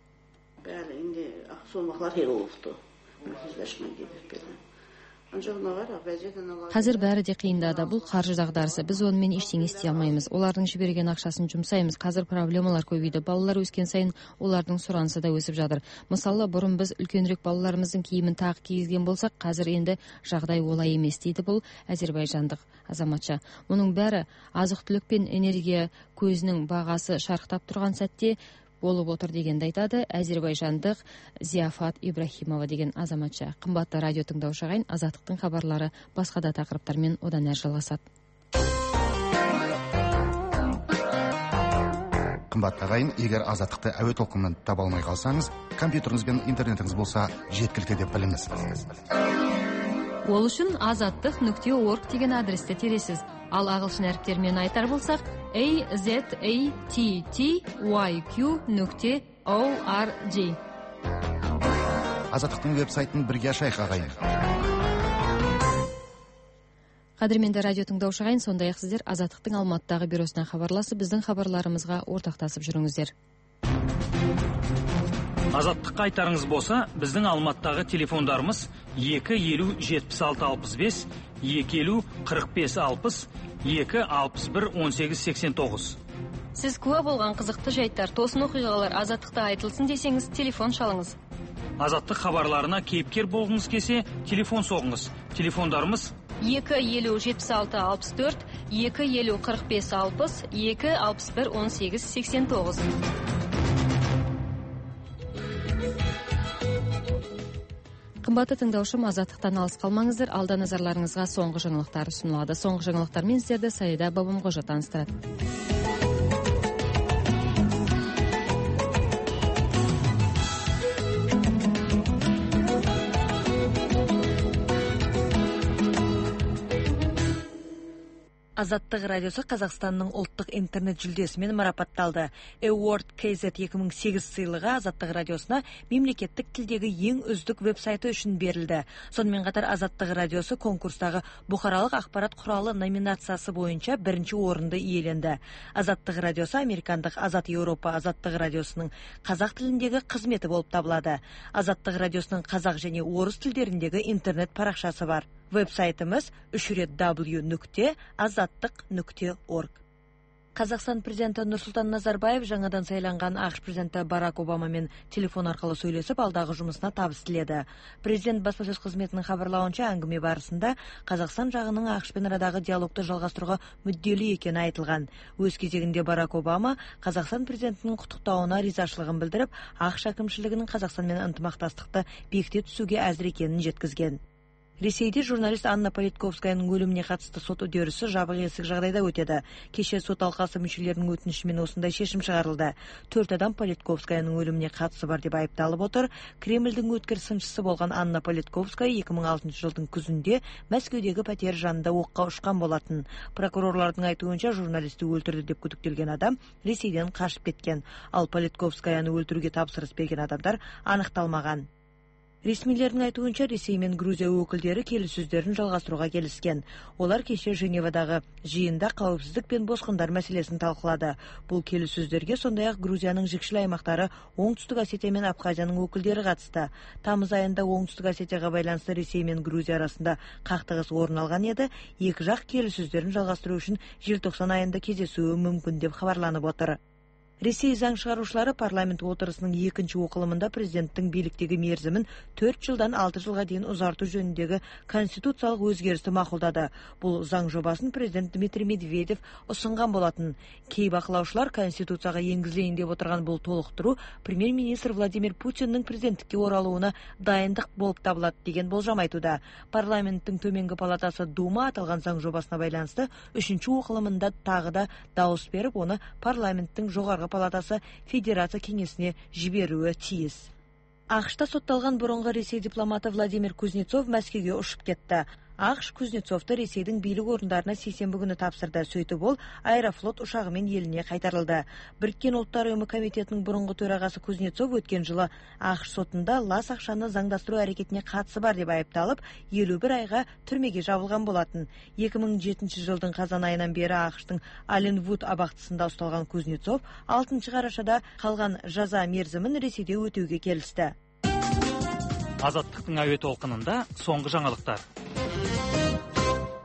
Қазір бәрі де қиындады. Бұл қаржы дағдарысы. Біз онымен ештеңе істей алмаймыз. Олардың жіберген ақшасын жұмсаймыз. Қазір проблемалар көбейді. Балалар өскен сайын олардың сұранысы да өсіп жатыр. Мысалы, бұрын біз үлкенірек балаларымыздың киімін тағы кигізген болсақ, қазір енді жағдай олай емес, дейді бұл әзербайжандық азаматша. Мұның бәрі азық-түлік пен энергия көзінің бағасы шарықтап тұрған сәтте болуп отур дегенди айтады азербайжандык Зияфат Ибрахимова деген азаматча. Кымбатты радио тыңдоочу агайын, Азаттыктын кабарлары башка да такырыптар менен одан ары жалгасат. Кымбатты агайын, эгер Азаттыкты әуе толкунунан таба алмай калсаңыз, компьютериңиз менен интернетиңиз болсо жеткиликтүү деп билиңиз. Ол үчүн азаттык нүкте орг деген адресте тересиз. Ал агылшын әріптері менен айтар болсақ a z a t t y q нүкте org. Азаттыктын веб-сайтын бирге ашайык агайын. Кадырменде радио тыңдоочу агайын, сондай ак сиздер Азаттыктын Алматыдагы бюросунан кабарласып, биздин кабарларыбызга ортакташып жүрүңүздөр. Азаттыкка айтарыңыз болса, биздин Алматыдагы телефондарыбыз эки элүү жетимиш алты алпыс беш, эки элүү кырк беш алпыс, эки алпыс бир он сегиз сексен тогуз. Сиз куба болгон кызыктуу жайттар, тосын окуялар Азаттыкта айтылсын десеңиз, телефон шалыңыз. Азаттык кабарларына кейипкер болгуңуз келсе, телефон согуңуз. Телефондарыбыз эки элүү жетимиш алты алпыс төрт, эки элүү кырк беш алпыс, эки алпыс бир он сегиз сексен тогуз. Кымбатты тыңдаушым, Азаттыктан алыс калмаңыздар. Алда назарларыңызга соңгу жаңылыктар сунулат. Соңгу жаңылыктар менен сиздерди Саида Бабамкожо тааныстырат. Азаттык радиосу Казакстандын улуттук интернет жүлдесі менен марапатталды. Award кей зет эки миң сегиз сыйлыгы Азаттык радиосуна мемлекеттик тилдеги эң үздүк веб-сайты үчүн берилди. Сонун катар Азаттык радиосу конкурстагы букаралык акпарат куралы номинациясы боюнча биринчи орунду ийеленди. Азаттык радиосу американдык Азат Европа Азаттык радиосунун казак тилиндеги кызмети болуп табылады. Азаттык радиосунун казак жана орус тилдериндеги интернет паракчасы бар. Веб-сайтымыз үч ирет w нүкте азаттык нүкте орг. Казакстан президенти Нурсултан Назарбаев жаңадан сайланган АКШ президенти Барак Обама менен телефон аркылуу сүйлөшүп, алдагы жумусуна табыс тиледи. Президент баспасөз кызметинин кабарлауынча, аңгиме барысында Казакстан жагынын АКШ менен арадагы диалогду жалгастырууга мүдделүү экени айтылган. Өз кезегинде Барак Обама Казакстан президентинин куттуктауына ризачылыгын билдирип, АКШ акимчилигинин Казакстан менен ынтымакташтыкты беките түсүүгө азыр экенин жеткизген. Ресейде журналист Анна Политковскаянын өлүмүнө катысты сот үдөрүсү жабык эсик жагдайда өтөдү. Кеше сот алкасы мүчөлөрүнүн өтүнүшү менен осундай чечим чыгарылды. төрт адам Политковскаянын өлүмүнө катысы бар деп айыпталып отур. Кремлдин өткөр сынчысы болгон Анна Политковская эки миң алтынчы жылдын күзүндө Москвадагы пәтер жанында окко ушкан болатын. Прокурорлордун айтуунча, журналистти өлтүрдү деп күдүктөлгөн адам Ресейден качып кеткен. Ал Политковскаяны өлтүрүүгө тапсырыс берген адамдар аныкталмаган. Ресмилердин айтуунча, Ресей менен Грузия өкүлдөрү келиссөздөрүн жалгастырууга келишкен. Олар кеше Женевадагы жыйында кауіпсіздік пен босқындар мәселесин талкуулады. Бул келиссөздөргө сондай ак Грузиянын жикшил аймактары Оңтүстүк Осетия менен Абхазиянын өкүлдөрү катышты. Тамыз айында Оңтүстүк Осетияга байланыштуу Ресей менен Грузия арасында кактыгыс орун алган эди. Эки жак келиссөздөрүн жалгастыруу үчүн желтоқсан айында кездешүү мүмкүн деп кабарланып отур. Ресей заң чыгаруучулары парламент отурусунун экинчи окулумунда президенттин бийликтеги мерзимин төрт жылдан алты жылга дейин узартуу жөнүндөгү конституциялык өзгөрүштү макулдады. Бул заң жобасын президент Дмитрий Медведев усунган болатын. Кей бакылаучулар конституцияга энгизилейин деп отурган бул толуктуруу премьер-министр Владимир Путиндин президенттикке оралууна дайындык болуп табылат деген болжам айтууда. Парламенттин төмөнкү палатасы Дума аталган заң жобасына байланыштуу үчүнчү окулумунда тагы да дауыс берип, оны парламенттин жогорку палатасы Федерация кеңесине жиберүүгө тийиз. АКШта сотталган мурунку Ресей дипломаты Владимир Кузнецов Москвага ушуп кетти. АКШ Кузнецовду Ресейдин бийлик орундарына сейсенби күнү тапсырды. Сөйтүп ол Аэрофлот учагы менен элине кайтарылды. Бириккен Улуттар Уюму комитетинин мурунку төрагасы Кузнецов өткөн жылы АКШ сотунда лас акчаны заңдастыруу аракетине катысы бар деп айыпталып, элүү бир айга түрмөгө жабылган болатын. эки миң жетинчи жылдын казан айынан бери АКШтын Аленвуд абактысында ушталган Кузнецов алтынчы карашада калган жаза мерзимин Ресейде өтүүгө келишти. Азаттыктын әуе толкунунда соңгу жаңылыктар.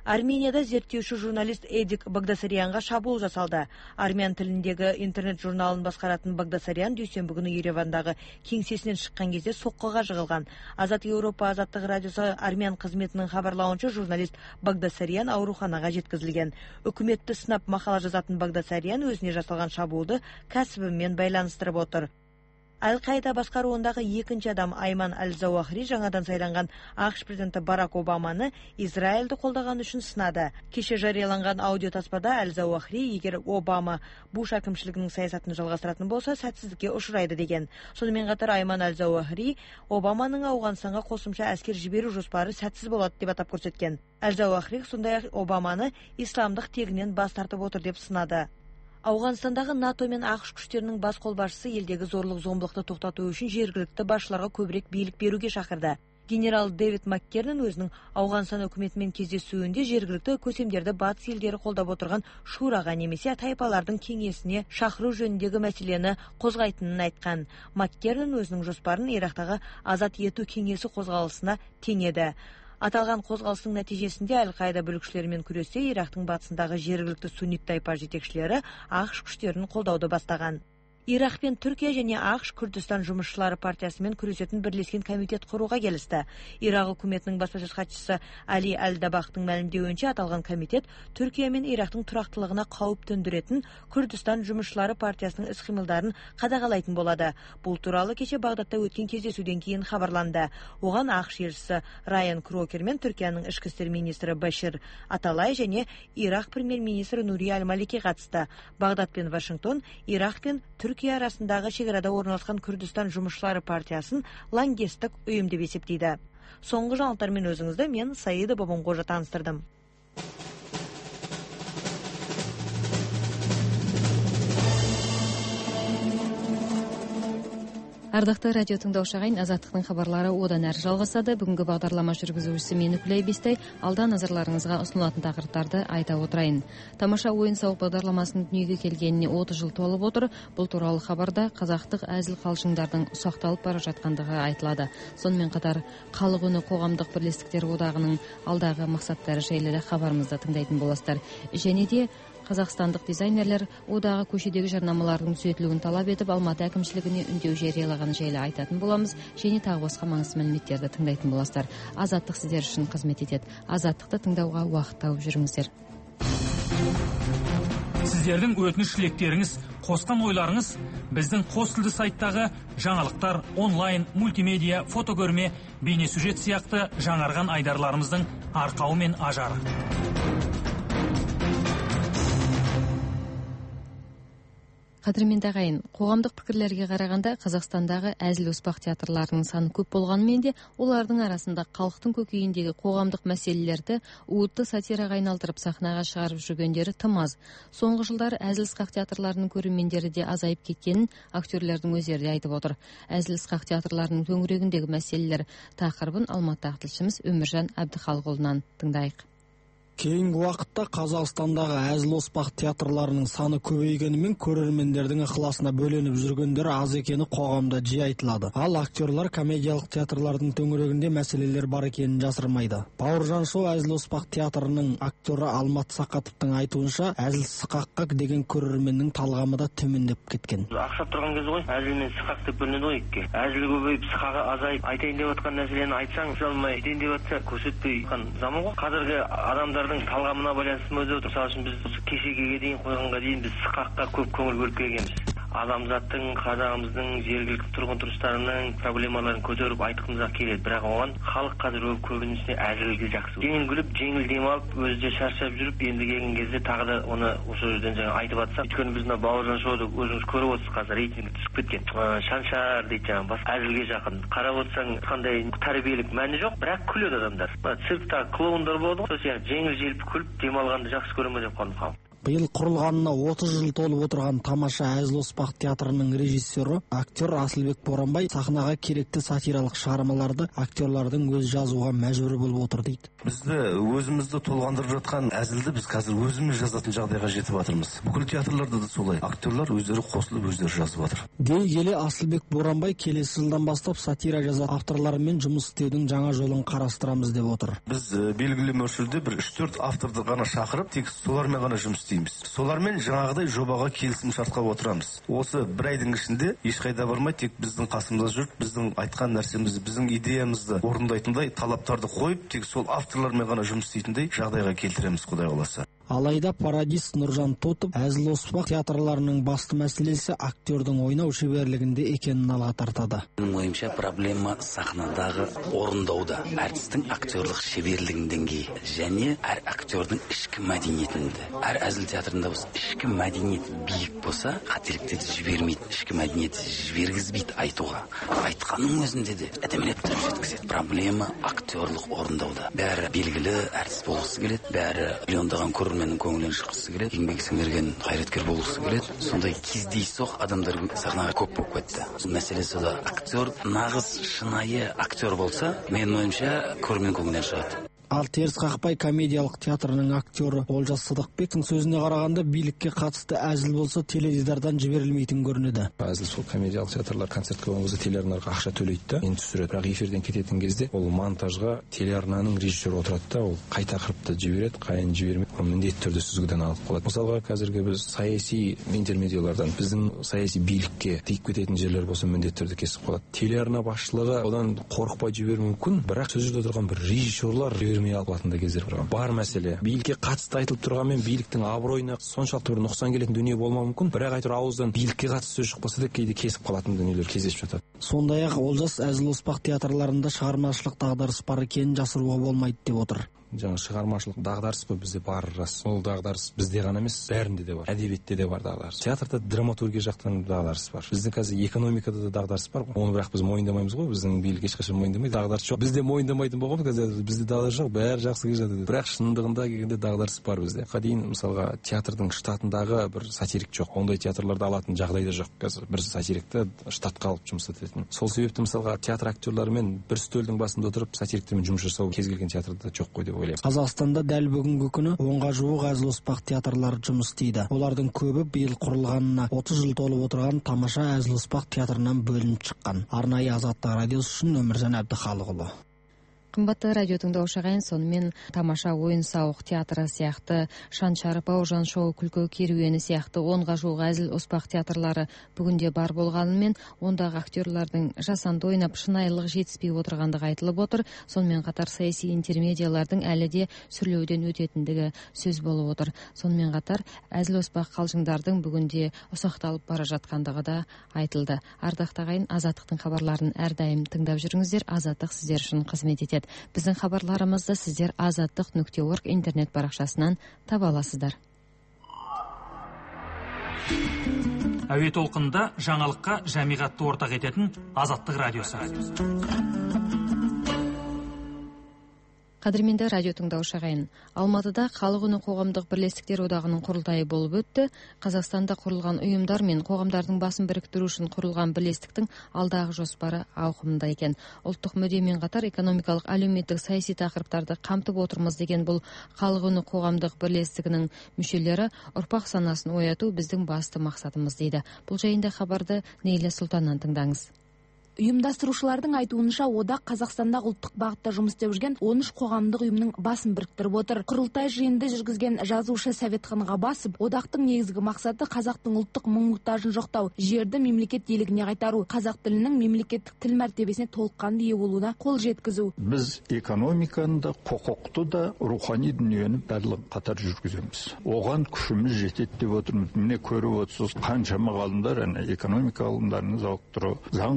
Арменияда зерттеуші журналист Эдик Багдасарянға шабуыл жасалды. Армян тіліндегі интернет журналын басқаратын Багдасарян дүйсенбі күні Еревандағы кеңсесінен шыққан кезде соққыға жығылған. Азат Еуропа азаттық радиосы армян қызметінің хабарлауынша журналист Багдасарян ауруханаға жеткізілген. Үкіметті сынап мақала жазатын Багдасарян өзіне жасалған шабуылды кәсібімен байланыстырып отыр. Аль-Қайда басқаруындағы екінші адам Айман Аль-Зауахри жаңадан сайланған ақш президенті Барак Обаманы Израильді қолдаған үшін сынады. Кеше жарияланған аудиотаспада Аль-Зауахри, егер Обама Буш әкімшілігінің саясатын жалғастыратын болса, сәтсіздікке ұшырайды деген. Сонымен қатар Айман Аль-Зауахри Обаманың Ауғанстанға қосымша әскер жіберу жоспары сәтсіз болады деп атап көрсеткен. Аль-Зауахри сондай-ақ Обаманы исламдық тегінен бас тартып отыр деп сынады. Ауғанстандағы НАТО мен ақш күштерінің бас қолбасшысы елдегі зорлық зомбылықты тоқтату үшін жергілікті басшыларға көбірек билік беруге шақырды. Генерал Дэвид Маккернан өзінің Ауғанстан үкіметімен кездесуінде жергілікті көсемдерді батыс елдері қолдап отырған шураға немесе тайпалардың кеңесіне шақыру жөніндегі мәселені қозғайтынын айтқан. Маккернан өзінің жоспарын Ирактағы азат ету кеңесі қозғалысына теңеді. Аталған қозғалыстың нәтижесінде Аль-Қайда бүлікшілерімен күресте Ирактың батысындағы жергілікті суннит тайпа жетекшілері ақш күштерін қолдауды бастаған. Ирак пен Түркия және ақш Күрдістан жұмысшылары партиясымен күресетін бірлескен комитет құруға келісті. Ирак үкіметінің баспасөз хатшысы Али Аль-Дабахтың мәлімдеуінше аталған комитет Түркия мен Ирактың тұрақтылығына қауіп төндіретін Күрдістан жұмысшылары партиясының іс-қимылдарын қадағалайтын болады. Бұл туралы кеше Бағдатта өткен кездесуден кейін хабарланды. Оған ақш елшісі Райан Крокер мен Түркияның ішкі істер министрі Башир Аталай және Ирак премьер-министрі Нури Аль-Малики қатысты. Бағдат пен Вашингтон Ирак пен Түркия арасындағы шекарада орналасқан Күрдістан жұмысшылары партиясын лаңкестік ұйым деп есептейді. Соңғы жаңалықтармен өзіңізді мен Саида Бабанқожа таныстырдым. Ардақты радио тыңдаушы ағайын, азаттықтың хабарлары одан әрі жалғасады. Бүгінгі бағдарлама жүргізушісі мен Үкілей Бестай. Алда назарларыңызға ұсынылатын тақырыптарды айта отырайын. Тамаша ойын-сауық бағдарламасының дүниеге келгеніне отыз жыл толып отыр. Бұл туралы хабарда қазақтық әзіл қалжыңдардың ұсақталып бара жатқандығы айтылады. Сонымен қатар халық үні қоғамдық бірлестіктер одағының алдағы мақсаттары жайлы да хабарымызда тыңдайтын боласыздар. Және де қазақстандық дизайнерлер одағы көшедегі жарнамалардың түзетілуін талап етіп, Алматы әкімшілігіне үндеу жариялағаны жайлы айтатын боламыз. Және тағы басқа маңызды мәліметтерді тыңдайтын боласыздар. Азаттық сіздер үшін қызмет етеді. Азаттықты тыңдауға уақыт тауып жүріңіздер. Сіздердің өтініш тілектеріңіз, қосқан ойларыңыз біздің қос тілді сайттағы жаңалықтар, онлайн, мультимедиа, фотокөрме, бейнесюжет сияқты жаңарған айдарларымыздың арқауы мен ажары. Қадірменді ағайын, қоғамдық пікірлерге қарағанда Қазақстандағы әзіл-оспақ театрларының саны көп болғанымен де, олардың арасында халықтың көкейіндегі қоғамдық мәселелерді уытты сатираға айналдырып сахнаға шығарып жүргендері тым аз. Соңғы жылдары әзіл-ысқақ театрларының көрермендері де азайып кеткенін актерлердің өздері де айтып отыр. Әзіл-ысқақ театрларының төңірегіндегі мәселелер тақырыбын Алматыдағы тілшіміз Өміржан Әбдіхалықұлынан тыңдайық. Кейінгі уақытта Қазақстандағы әзіл-оспақ театрларының саны көбейгенімен көрермендердің ықыласына бөленіп жүргендер аз екені қоғамда жиі айтылады. Ал актерлар комедиялық театрлардың төңірегінде мәселелер бар екенін жасырмайды. Бауыржан Шоу әзіл-оспақ театрының актері Алмат Сақатовтың айтуынша, әзіл-сықаққа деген көрерменнің талғамы да төмендеп кеткен. Ақсап тұрған кез ғой, әзіл мен сықақ деп бөлінеді ғой екке. Әзіл көбейіп, сықағы азайып, айтайын деп отқан нәрселерін айтсаң, жалмай, айтайын деп отса, көрсетпей заман ғой. Қазіргі адамдар талғамына байланысты мөзе отыр. Мысалы үшін біз кешегеге дейін қойғанға дейін біз сықаққа көп көңіл бөліп келгенбіз. Адамзаттың, қазағымыздың, жергілікті тұрғын тұрыстарының проблемаларын көтеріп айтқымызға келеді. Бірақ оған халық қазір көбінесе әзілге жақсы. Жеңіл күліп, жеңіл демалып, өзі де шаршап жүріп, енді келген кезде тағы да оны осы жерден жаңа айтып атса, өйткені біз мына Бауыржан Шоуды өзіңіз көріп отырсыз, қазір рейтингі түсіп кеткен. Шаншар дейді жаңа, бас әзілге жақын. Қарап отырсаң, қандай тәрбиелік мәні жоқ, бірақ күледі адамдар. Цирктағы клоундар болады ғой, сол сияқты жеңіл желпіп күліп, демалғанды жақсы көре ме деп қалды халық. Биыл құрылғанына отыз жыл толып отырған тамаша әзіл-оспақ театрының режиссері актер Асылбек Боранбай сахнаға керекті сатиралық шығармаларды актерлардың өз жазуға мәжбүр болып отыр дейді. Бізді өзімізді толғандырып жатқан әзілді біз қазір өзіміз жазатын жағдайға жетіп жатырмыз. Бүкіл театрларда да солай. Актерлар өздері қосылып өздері жазып жатыр. Дей келе Асылбек Боранбай келесі жылдан бастап сатира жазатын авторлармен жұмыс істеудің жаңа жолын қарастырамыз деп отыр. Біз белгілі мөлшерде бір үш төрт авторды ғана шақырып, тек солармен ғана жұмыс істейміз. Солармен жаңағыдай жобаға келісім шартқа отырамыз. Осы бір айдың ішінде ешқайда бармай, тек біздің қасымызда жүріп, біздің айтқан нәрсемізді, біздің идеямызды орындайтындай талаптарды қойып, тек сол авторлармен ғана жұмыс істейтіндей жағдайға келтіреміз, Құдай қаласа. Алайда пародист Нұржан Тотып әзіл-оспақ театрларының басты мәселесі актердің ойнау шеберлігінде екенін алға тартады. Менің ойымша проблема сахнадағы орындауда, әртістің актерлық шеберлігінің деңгейі және әр актердің ішкі мәдениетінде. Әр әзіл театрында болса, ішкі мәдениет биік болса, қателіктерді жібермейді, ішкі мәдениетті жібергізбейді айтуға. Айтқанның өзінде де әдемілеп тұрып жеткізеді. Проблема актерлық орындауда. Бәрі белгілі әртіс болғысы келеді, бәрі миллиондаған көрерменнің көңілінен шыққысы келеді, еңбек сіңірген қайраткер болғысы келеді. Сондай кездейсоқ адамдар сахнаға көп болып кетті. Мәселе сода актер нағыз шынайы актер болса, менің ойымша көрермен көңілінен шығады. Ал теріс қақпай комедиялық театрының актері Олжас Сыдықбектің сөзіне қарағанда билікке қатысты әзіл болса теледидардан жіберілмейтін көрінеді. Әзіл сол комедиялық театрлар концертке болған кезде телеарнаға ақша төлейді да, енді түсіреді. Бірақ эфирден кететін кезде ол монтажға телеарнаның режиссері отырады да, ол қай тақырыпты жібереді, қайын жібермейді, ол міндетті түрде сүзгіден алып қалады. Мысалға қазіргі біз саяси интермедиалардан біздің саяси билікке тиіп кететін жерлер болса міндетті түрде кесіп қалады. Телеарна басшылығы одан қорықпай жіберуі мүмкін, бірақ сол жерде отырған бір режиссерлар жібермей алатындай кездер бар. Бар мәселе. Билікке қатысты айтылып тұрғанмен биліктің абыройына соншалықты бір нұқсан келетін дүние болмауы мүмкін, бірақ әйтеуір ауыздан билікке қатысты сөз шықпаса да кейде кесіп қалатын дүниелер кездесіп жатады. Сондай-ақ Олжас әзіл-оспақ театрларында шығармашылық дағдарыс бар екенін жасыруға болмайды деп отыр. Жаңа шығармашылық дағдарыс қой бізде бар рас. Ол дағдарыс бізде ғана емес, бәрінде де бар. Әдебиетте де бар дағдарыс. Театрда драматургия жақтан дағдарыс бар. Біздің қазір экономикада да дағдарыс бар. Оны бірақ біз мойындамаймыз ғой. Біздің билік ешқашан мойындамайды. Дағдарыс жоқ. Бізде мойындамайтын болған қазір бізде дағдарыс жоқ. Бәрі жақсы келе жатыр. Бірақ шындығында келгенде дағдарыс бар бізде. Қадейін мысалға театрдың штатындағы бір сатирик жоқ. Ондай театрларды алатын жағдайда жоқ. Қазір бір сатирикті штатқа алып жұмыс істететін. Сол себепті мысалға театр актерларымен бір үстелдің басында отырып сатириктермен жұмыс жасау кез келген театрда жоқ қой деп ойлаймын. Қазақстанда дәл бүгінгі күні онға жуық әзіл-оспақ театрлары жұмыс істейді. Олардың көбі биыл құрылғанына отыз жыл толып отырған тамаша әзіл-оспақ театрынан бөлініп шыққан. Арнайы Азаттық радиосы үшін Өміржан Әбдіхалықұлы. Қымбатты радио тыңдаушы ағайын, сонымен тамаша ойын-сауық театры сияқты, Шаншар, Бауыржан шоу, күлкі керуені сияқты онға жуық әзіл-оспақ театрлары бүгінде бар болғанымен, ондағы актерлардың жасанды ойнап шынайылық жетіспей отырғандығы айтылып отыр. Сонымен қатар саяси интермедиалардың әлі де сүрлеуден өтетіндігі сөз болып отыр. Сонымен қатар әзіл-оспақ қалжыңдардың бүгінде ұсақталып бара жатқандығы да айтылды. Ардақты ағайын, Азаттықтың хабарларын әрдайым тыңдап жүріңіздер. Азаттық сіздер үшін қызмет етеді. Біздің хабарларымызды сіздер азаттық нүкте орг интернет парақшасынан таба аласыздар. Әуе толқынында жаңалыққа жамиғатты ортақ ететін Азаттық радиосы. Қадірменді радио тыңдаушы ағайын, Алматыда Халық үні қоғамдық бірлестіктер одағының құрылтайы болып өтті. Қазақстанда құрылған ұйымдар мен қоғамдардың басын біріктіру үшін құрылған бірлестіктің алдағы жоспары ауқымында екен. Ұлттық мүддемен қатар экономикалық, әлеуметтік, саяси тақырыптарды қамтып отырмыз деген бұл Халық үні қоғамдық бірлестігінің мүшелері ұрпақ санасын ояту біздің басты мақсатымыз дейді. Бұл жайында хабарды Нейлі Сұлтаннан тыңдаңыз. Ұйымдастырушылардың айтуынша одақ Қазақстандағы ұлттық бағытта жұмыс істеп жүрген он үш қоғамдық ұйымның басын біріктіріп отыр. Құрылтай жиынды жүргізген жазушы Сәветхан Ғабасов, одақтың негізгі мақсаты қазақтың ұлттық мұң-мұқтажын жоқтау, жерді мемлекет иелігіне қайтару, қазақ тілінің мемлекеттік тіл мәртебесіне толыққанды ие болуына қол жеткізу. Біз экономиканы да, құқықты да, рухани дүниені барлығын қатар жүргіземіз. Оған күшіміз жетеді деп отырмыз. Міне көріп отырсыз, қаншама ғалымдар, экономика ғылымдарының зауықтыру, заң ғылымдарының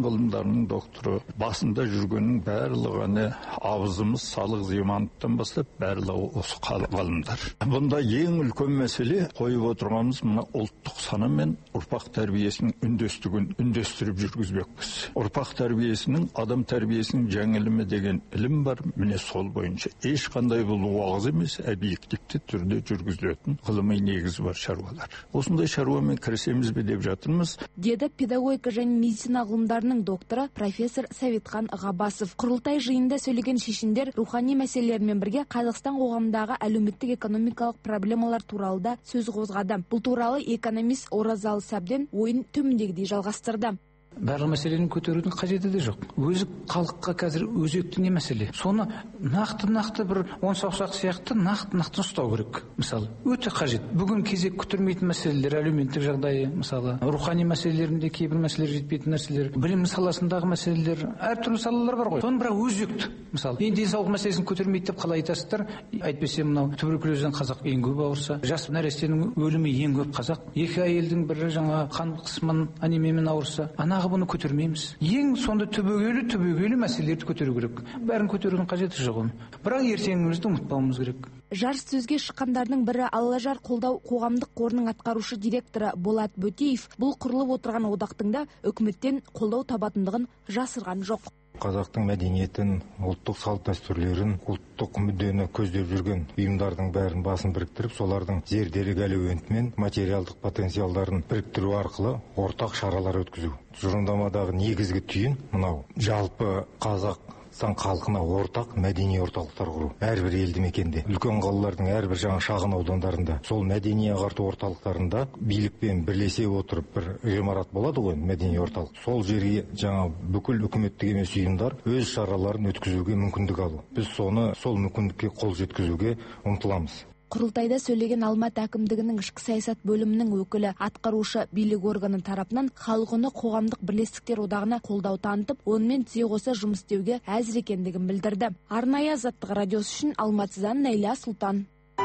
ғылымдарының докторы, басында жүргеннің барлығы абызымыз Салық Зимановтан бастап барлығы осы ғалымдар. Бұнда ең үлкен мәселе қойып отырғанымыз мына ұлттық сана мен ұрпақ тәрбиесінің үндестігін үндестіріп жүргізбекпіз. Ұрпақ тәрбиесінің, адам тәрбиесінің жаңа ілімі деген ілім бар. Міне сол бойынша ешқандай бұл уағыз емес, объективті түрде жүргізілетін ғылыми негізі бар шаруалар. Осындай шаруамен кірісеміз бе деп жатырмыз. Деді педагогика және медицина ғылымдарының докторы профессор Сәветхан Ғабасов. Құрылтай жиында сөйлеген шешендер рухани мәселелермен бірге Қазақстан қоғамындағы әлеуметтік экономикалық проблемалар туралы да сөз қозғады. Бұл туралы экономист Оразалы Сәбден ойын төмендегідей жалғастырды. Барлық мәселені көтерудің қажеті де жоқ. Өзі халыққа қазір өзекті не мәселе? Соны нақты-нақты бір он саусақ сияқты нақты-нақты ұстау керек. Мысалы, өте қажет. Бүгін кезек күтірмейтін мәселелер, әлеуметтік жағдайы, мысалы, рухани мәселелерінде кейбір мәселелер жетпейтін нәрселер, білім саласындағы мәселелер, әртүрлі салалар бар ғой. Соны бірақ өзекті. Мысалы, енді денсаулық мәселесін көтермейді деп қалай айтасыздар? Әйтпесе мынау туберкулезден қазақ ең көп ауырса, жас нәрестенің өлімі ең көп қазақ. Екі әйелдің бірі жаңа қан қысымын, анемиямен ауырса, ана бұны көтермейміз. Ең сонда түбегейлі түбегейлі мәселелерді көтеру керек. Бәрін көтерудің қажеті жоқ оны. Бірақ ертеңімізді ұмытпауымыз керек. Жарыс сөзге шыққандардың бірі Аллажар қолдау қоғамдық қорының атқарушы директоры Болат Бөтеев бұл құрылып отырған одақтың да үкіметтен қолдау табатындығын жасырған жоқ. Қазақтың мәдениетін, ұлттық салт дәстүрлерін, ұлттық мүддені көздеп жүрген ұйымдардың бәрін басын біріктіріп, солардың зерделік әлеуеті мен материалдық потенциалдарын біріктіру арқылы ортақ шаралар өткізу. Тұжырымдамадағы негізгі түйін мынау: жалпы Қазақстан халқына ортақ мәдени орталықтар құру. Әрбір елді мекенде, үлкен қалалардың әрбір жаңа шағын аудандарында, сол мәдени ағарту орталықтарында билікпен бірлесе отырып бір ғимарат болады ғой, мәдени орталық. Сол жерге жаңа бүкіл үкіметтік емес ұйымдар өз шараларын өткізуге мүмкіндік алу. Біз соны сол мүмкіндікке қол жеткізуге ұмтыламыз. Құрылтайда сөйлеген Алматы әкімдігінің ішкі саясат бөлімінің өкілі атқарушы билік органы тарапынан халық үні қоғамдық бірлестіктер одағына қолдау танытып, онымен тізе қоса жұмыс істеуге әзір екендігін білдірді. Арнайы Азаттық радиосы үшін Алматыдан Найля Сұлтан.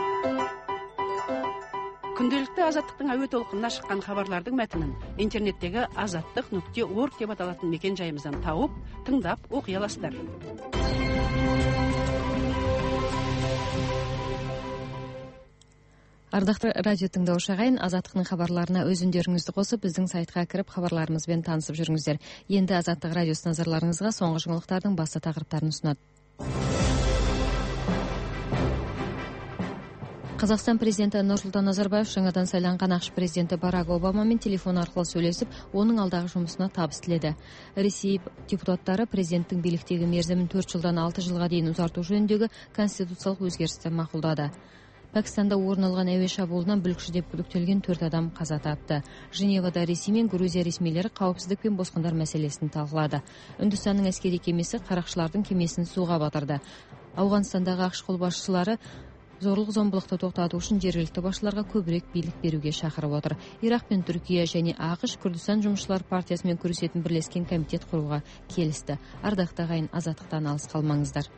Күнделікті Азаттықтың әуе толқынына шыққан хабарлардың мәтінін интернеттегі азаттық нүкте орг деп аталатын мекен жайымыздан тауып, тыңдап оқи аласыздар. Ардақты радио тыңдаушы ағайын, Азаттықтың хабарларына өз үндеріңізді қосып, біздің сайтқа кіріп хабарларымызбен танысып жүріңіздер. Енді Азаттық радиосы назарларыңызға соңғы жаңалықтардың басты тақырыптарын ұсынады. Қазақстан президенті Нұрсұлтан Назарбаев жаңадан сайланған ақш президенті Барак Обамамен телефон арқылы сөйлесіп, оның алдағы жұмысына табыс тіледі. Ресей депутаттары президенттің биліктегі мерзімін төрт жылдан алты жылға дейін ұзарту жөніндегі конституциялық өзгерісті мақұлдады. Пәкістанда орын алған әуе шабуылынан бүлікші деп күдіктелген төрт адам қаза тапты. Женевада Ресей мен Грузия ресмилері қауіпсіздік пен босқындар мәселесін талқылады. Үндістанның әскери кемесі қарақшылардың кемесін суға батырды. Ауғанстандағы ақш қолбасшылары зорлық-зомбылықты тоқтату үшін жергілікті басшыларға көбірек билік беруге шақырып отыр. Ирак пен Түркия және ақш Күрдістан жұмысшылар партиясымен күресетін бірлескен комитет құруға келісті. Ардақты ағайын, Азаттықтан алыс қалмаңыздар.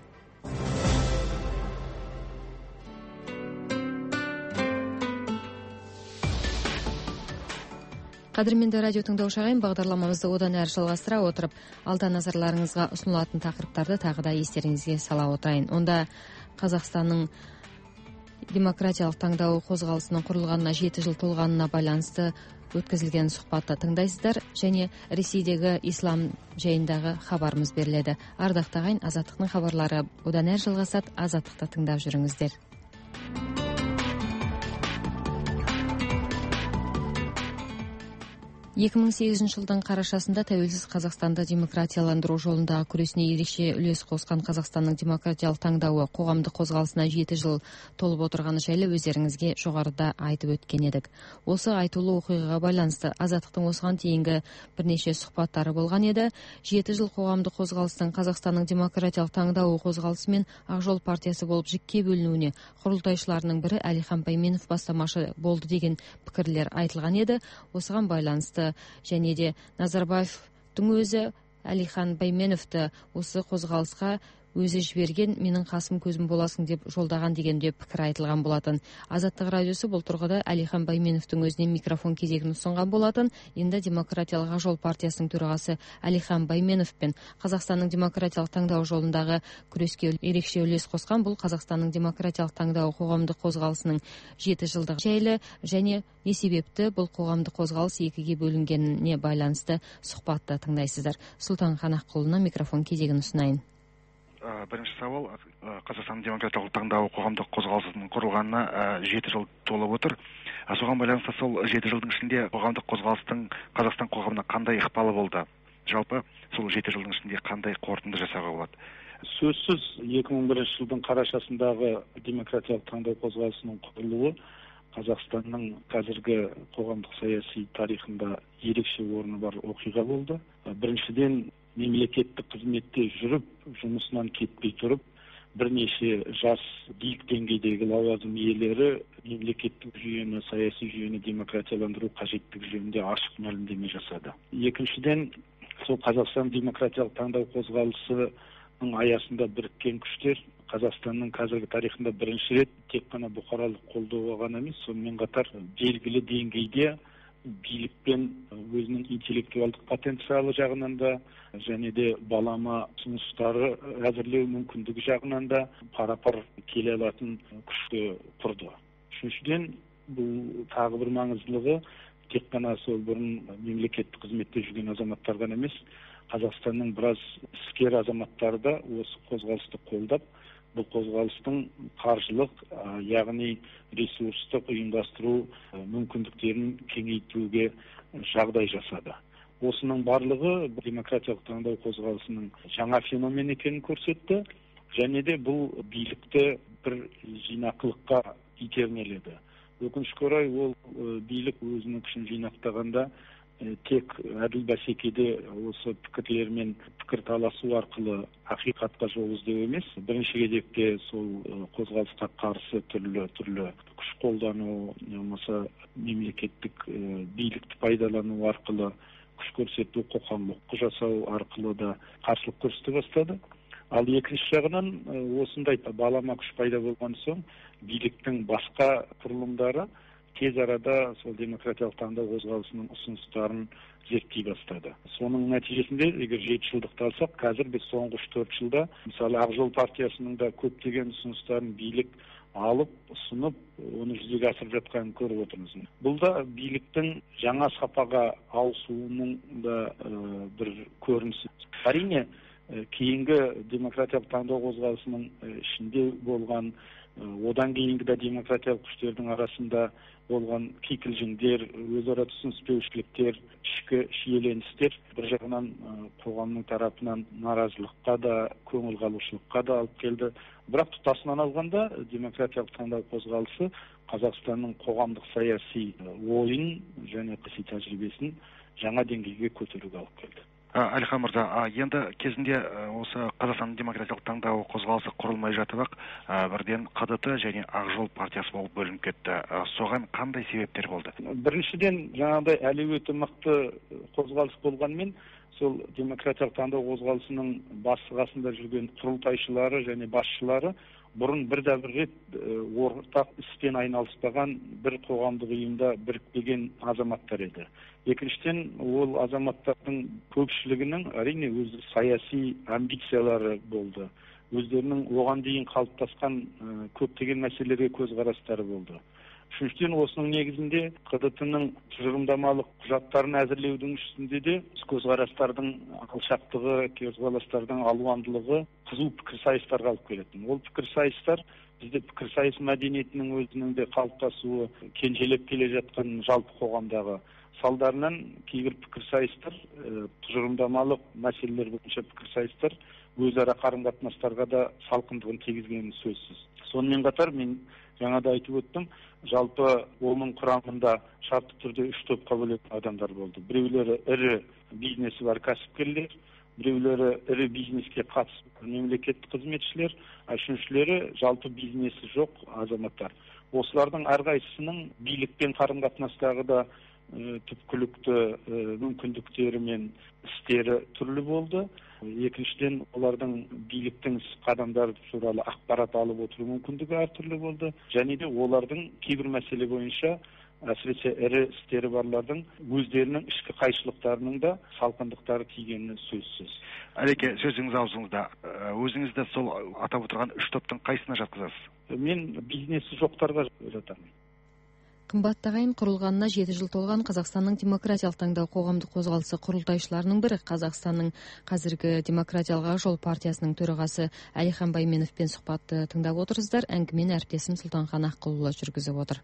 Қадірменді радио тыңдаушы ағайын, бағдарламамызды одан әрі жалғастыра отырып, алда назарларыңызға ұсынылатын тақырыптарды тағы да естеріңізге сала отырайын. Онда Қазақстанның демократиялық таңдауы қозғалысының құрылғанына жеті жыл толғанына байланысты өткізілген сұхбатты тыңдайсыздар, және Ресейдегі ислам жайындағы хабарымыз беріледі. Ардақты ағайын, Азаттықтың хабарлары одан әрі жалғасады. Азаттықты тыңдап жүріңіздер. екі мың сегізінші жылдың қарашасында тәуелсіз Қазақстанды демократияландыру жолындағы күресіне ерекше үлес қосқан Қазақстанның демократиялық таңдауы қоғамдық қозғалысына жеті жыл толып отырғаны жайлы өздеріңізге жоғарыда айтып өткен едік. Осы айтулы оқиғаға байланысты Азаттықтың осыған дейінгі бірнеше сұхбаттары болған еді. Жеті жыл қоғамдық қозғалыстың Қазақстанның демократиялық таңдауы қозғалысы мен Ақ жол партиясы болып жікке бөлінуіне құрылтайшыларының бірі Әлихан Бәйменов бастамашы болды деген пікірлер айтылған еді. Осыған байланысты және де Назарбаевтың өзі Әлихан Бәйменовті осы қозғалысқа өзі жіберген, менің қасым көзім боласың деп жолдаған деген де пікір айтылған болатын. Азаттық радиосы бұл тұрғыда Әлихан Байменовтың өзіне микрофон кезегін ұсынған болатын. Енді Демократиялық Ақ жол партиясының төрағасы Әлихан Байменов пен Қазақстанның демократиялық таңдау жолындағы күреске ерекше үлес қосқан бұл Қазақстанның демократиялық таңдау қоғамдық қозғалысының жеті жылдығы жайлы және не себепті бұл қоғамдық қозғалыс екіге бөлінгеніне байланысты сұхбатты тыңдайсыздар. Сұлтан Қанақұлына микрофон кезегін ұсынайын. Бірінші сауал, Қазақстан демократиялық таңдау қоғамдық қозғалысының құрылғанына жеті жыл толып отыр. Соған байланысты сол жеті жылдың ішінде қоғамдық қозғалыстың Қазақстан қоғамына қандай ықпалы болды? Жалпы сол жеті жылдың ішінде қандай қорытынды жасауға болады? Сөзсіз екі мың бірінші жылдың қарашасындағы демократиялық таңдау қозғалысының құрылуы Қазақстанның қазіргі қоғамдық саяси тарихында ерекше орны бар оқиға болды. Біріншіден, мемлекеттік қызметте жүріп, жұмысынан кетпей тұрып, бірнеше жас биік деңгейдегі лауазым иелері мемлекеттік жүйені, саяси жүйені демократияландыру қажеттігі жөнінде ашық мәлімдеме жасады. Екіншіден, сол Қазақстан демократиялық таңдау қозғалысының аясында біріккен күштер Қазақстанның қазіргі тарихында бірінші рет тек қана бұқаралық қолдауға ғана емес, сонымен қатар белгілі деңгейде билікпен өзінің интеллектуалдық потенциалы жағынан да және де балама ұсыныстары әзірлеу мүмкіндігі жағынан да пара-пар келе алатын күшті құрды. Үшіншіден, бұл тағы бір маңыздылығы тек қана сол бұрын мемлекеттік қызметте жүрген азаматтар ғана емес, Қазақстанның біраз іскер азаматтары да осы қозғалысты қолдап, бұл қозғалыстың қаржылық, яғни ресурстық ұйымдастыру мүмкіндіктерін кеңейтуге жағдай жасады. Осының барлығы демократиялық таңдау қозғалысының жаңа феномен екенін көрсетті, және де бұл билікті бір жинақылыққа итермеледі. Өкінішке орай, ол билік өзінің күшін жинақтағанда тек әділ бәсекеде осы пікірлермен пікір таласу арқылы ақиқатқа жол іздеу емес, бірінші кезекте сол қозғалысқа қарсы түрлі түрлі күш қолдану, болмаса мемлекеттік билікті пайдалану арқылы күш көрсету, қоқаң-лоққы жасау арқылы да қарсылық көрсете бастады. Ал екінші жағынан осындай балама күш пайда болған соң биліктің басқа құрылымдары тез арада сол демократиялық таңдау қозғалысының ұсыныстарын зерттей бастады. Соның нәтижесінде, егер жеті жылдықты алсақ, қазір біз соңғы үш төрт жылда, мысалы Ақ жол партиясының да көптеген ұсыныстарын билік алып, ұсынып, оны жүзеге асырып жатқанын көріп отырмыз. Бұл да биліктің жаңа сапаға ауысуының да бір көрінісі. Әрине, кейінгі демократиялық таңдау қозғалысының ішінде болған, одан кейінгі де демократиялық күштердің арасында болған кикілжіңдер, өзара түсініспеушіліктер, ішкі шиеленістер бір жағынан қоғамның тарапынан наразылыққа да, көңіл қалушылыққа да алып келді. Бірақ тұтасынан алғанда демократиялық таңдау қозғалысы Қазақстанның қоғамдық саяси ойын және саяси тәжірибесін жаңа деңгейге көтеруге алып келді. Әлихан мырза, енді кезінде осы Қазақстан демократиялық таңдау қозғалысы құрылмай жатып ақ, бірден Қ Д Т және Ақ жол партиясы болып бөлініп кетті. Соған қандай себептер болды? Біріншіден, жаңағыдай әлеуеті мықты қозғалыс болғанмен, сол демократиялық таңдау қозғалысының басы қасында жүрген құрылтайшылары және басшылары бұрын бірде бір рет ортақ іспен айналыспаған бір қоғамдық ұйымда бірікпеген азаматтар еді. Екіншіден, ол азаматтардың көпшілігінің әрине өз саяси амбициялары болды. Өздерінің оған дейін қалыптасқан көптеген мәселелерге көзқарастары болды. Үшіншіден, осының негізінде Қ Д Т-ның тұжырымдамалық құжаттарын әзірлеудің үстінде де көзқарастардың алшақтығы, көзқарастардың алуандылығы қызу пікірсайыстарға алып келетін. Ол пікірсайыстар бізде пікірсайыс мәдениетінің өзінің де қалыптасуы, кенжелеп келе жатқан жалпы қоғамдағы салдарынан кейбір пікірсайыстар, тұжырымдамалық мәселелер бойынша пікірсайыстар өзара қарым-қатынастарға да салқындығын тигізгені сөзсіз. Сонымен қатар мен жаңада айтып өттім, жалпы оның құрамында шартты түрде үш топқа бөлетін адамдар болды. Біреулері ірі бизнесі бар кәсіпкерлер, біреулері ірі бизнеске қатысты мемлекеттік қызметшілер, үшіншілері жалпы бизнесі жоқ азаматтар. Осылардың әрқайсысының билікпен қарым-қатынастағы да түпкілікті мүмкіндіктері мен істері түрлі болды. Екіншіден, олардың биліктің қадамдары туралы ақпарат алып отыру мүмкіндігі әртүрлі болды. Және де олардың кейбір мәселе бойынша әсіресе ірі істері барлардың өздерінің ішкі қайшылықтарының да салқындықтары тигені сөзсіз. Әлеке, сөзіңіз аузыңызда. Өзіңізді сол атап отырған үш топтың қайсына жатқызасыз? Мен бизнесі жоқтарға жатамын. Қымбатты ағайын, құрылғанына жеті жыл толған Қазақстанның демократиялық таңдау қоғамдық қозғалысы құрылтайшыларының бірі, Қазақстанның қазіргі демократиялық ақ жол партиясының төрағасы Әлихан Байменовпен сұхбатты тыңдап отырсыздар. Әңгімені әріптесім Сұлтанхан Аққұлұлы жүргізіп отыр.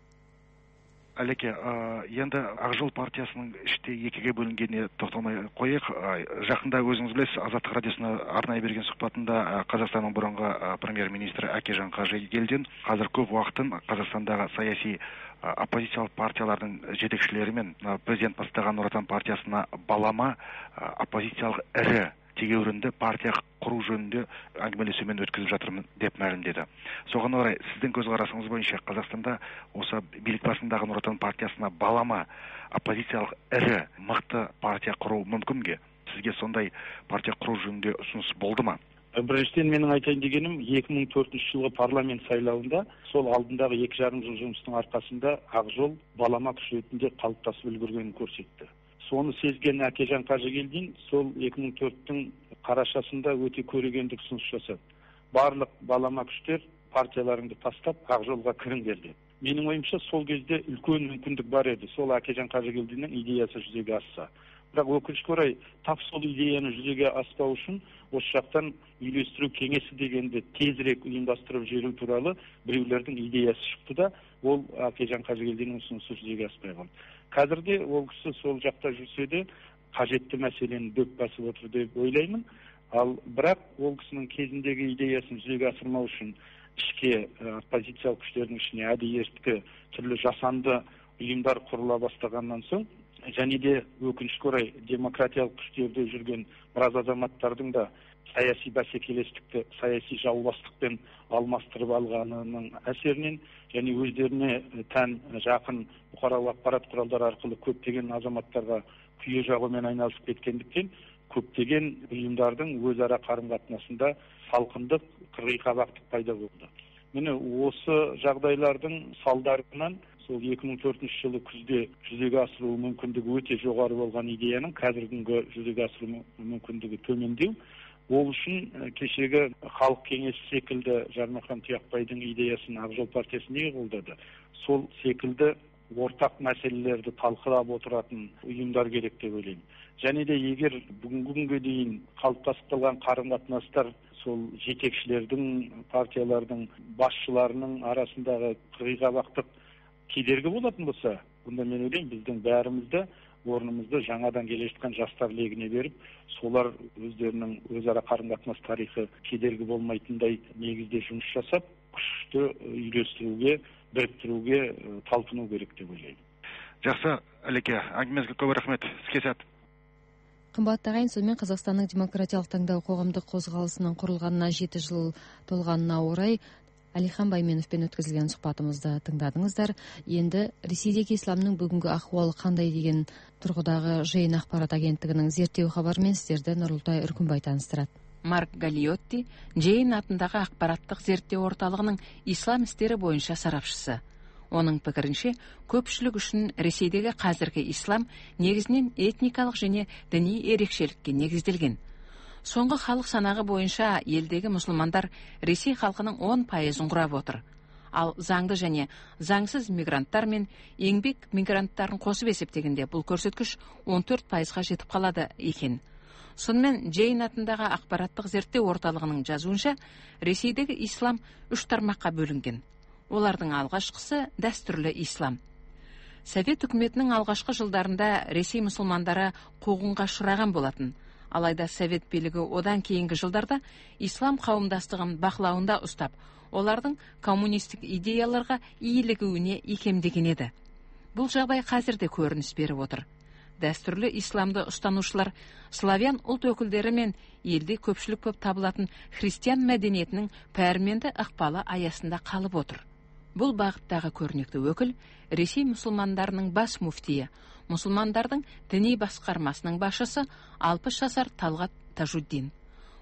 Әлеке, енді ақ жол партиясының іште екіге бөлінгеніне тоқталмай қойық. Жақында өзіңіз білесіз, Азаттық радиосына арнайы берген сұхбатында Қазақстанның бұрынғы премьер-министрі Әкежан Қажыгелдин қазір көп уақытын Қазақстандағы саяси оппозициялық партиялардың жетекшілерімен президент бастаған Нұр Отан партиясына балама оппозициялық ірі тегеурінді партия құру жөнінде әңгімелесумен өткізіп жатырмын деп мәлімдеді. Соған орай, сіздің көзқарасыңыз бойынша Қазақстанда осы билік басындағы Нұр Отан партиясына балама оппозициялық ірі мықты партия құру мүмкін бе? Сізге сондай партия құру жөнінде ұсыныс болды ма? Біріншіден менің айтайын дегенім, екі мың төртінші жылғы парламент сайлауында сол алдындағы екі жарым жыл жұмыстың арқасында ақ жол балама күш ретінде қалыптасып үлгергенін көрсетті. Соны сезген Әкежан Қажыгелдин сол екі мың төрттің қарашасында өте көрегендік ұсыныс жасады. Барлық балама күштер партияларыңды тастап ақ жолға кіріңдер деп. Менің ойымша сол кезде үлкен мүмкіндік бар еді, сол Әкежан Қажыгелдиннің идеясы жүзеге асса. Бірақ өкінішке орай, тап сол идеяны жүзеге аспау үшін осы жақтан үйлестіру кеңесі дегенді тезірек ұйымдастырып жіберу туралы біреулердің идеясы шықты да, ол Әкежан Қажыгелдиннің ұсынысы жүзеге аспай қалды. Қазірде ол кісі сол жақта жүрсе де қажетті мәселені дөп басып отыр деп ойлаймын. Ал бірақ ол кісінің кезіндегі идеясын жүзеге асырмау үшін ішке оппозициялық күштердің ішіне әдейі ерткі түрлі жасанды ұйымдар құрыла бастағаннан соң, және де өкінішке орай демократиялық күштерде жүрген біраз азаматтардың да саяси бәсекелестікті саяси жауластықпен алмастырып алғанының әсерінен және өздеріне тән жақын бұқаралық ақпарат құралдары арқылы көптеген азаматтарға күйе жағумен айналысып кеткендіктен көптеген ұйымдардың өзара қарым-қатынасында салқындық, қырғи-қабақтық пайда болды. Міне осы жағдайлардың салдарынан сол екі мың төртінші жылы күзде жүзеге асыру мүмкіндігі өте жоғары болған идеяның қазіргі жүзеге асыру мүмкіндігі төмендеу. Ол үшін кешегі халық кеңесі секілді Жармахан Тұяқбайдың идеясын ақ жол партиясы неге қолдады? Сол секілді ортақ мәселелерді талқылап отыратын ұйымдар керек деп ойлаймын. Және де егер бүгінгі күнге дейін қалыптасып қалған қарым-қатынастар сол жетекшілердің, партиялардың басшыларының арасындағы қырғи-қабақтық кедергі болатын болса, бұнда мен ойлаймын, біздің бәрімізді орнымызды жаңадан келе жатқан жастар легіне беріп, солар өздерінің өзара қарым-қатынас тарихы кедергі болмайтындай негізде жұмыс жасап, күшті үйлестіруге, біріктіруге талпыну керек деп ойлаймын. Жақсы, Әлеке, әңгімеңізге көп рахмет. Іске сәт. Қымбатты ағайын, сонымен Қазақстанның демократиялық таңдау қоғамдық қозғалысының құрылғанына жеті жыл толғанына орай Әлихан Байменовпен өткізілген сұхбатымызды тыңдадыңыздар. Енді Ресейдегі исламның бүгінгі ахуалы қандай деген тұрғыдағы жиын ақпарат агенттігінің зерттеу хабарымен сіздерді Нұрлытай Үркімбай таныстырады. Марк Галиотти Джейн атындағы ақпараттық зерттеу орталығының ислам істері бойынша сарапшысы. Оның пікірінше, көпшілік үшін Ресейдегі қазіргі ислам негізінен этникалық және діни ерекшелікке негізделген. Соңғы халық санағы бойынша елдегі мұсылмандар Ресей халқының он пайызын құрап отыр. Ал заңды және заңсыз мигранттар мен еңбек мигранттарын қосып есептегенде бұл көрсеткіш он төрт пайызға жетіп қалады екен. Сонымен Джейн атындағы ақпараттық зерттеу орталығының жазуынша, Ресейдегі ислам үш тармаққа бөлінген. Олардың алғашқысы дәстүрлі ислам. Совет үкіметінің алғашқы жылдарында Ресей мұсылмандары қуғынға ұшыраған болатын. Алайда Совет билігі одан кейінгі жылдарда ислам қауымдастығын бақылауында ұстап, олардың коммунистік идеяларға иілігуіне икемдеген еді. Бұл жағдай қазірде көрініс беріп отыр. Дәстүрлі исламды ұстанушылар славян ұлт өкілдері мен елде көпшілік болып табылатын христиан мәдениетінің пәрменді ықпалы аясында қалып отыр. Бұл бағыттағы көрнекті өкіл Ресей мұсылмандарының бас муфтиі, мұсылмандардың діни басқармасының басшысы алпыс жасар Талғат Тажуддин.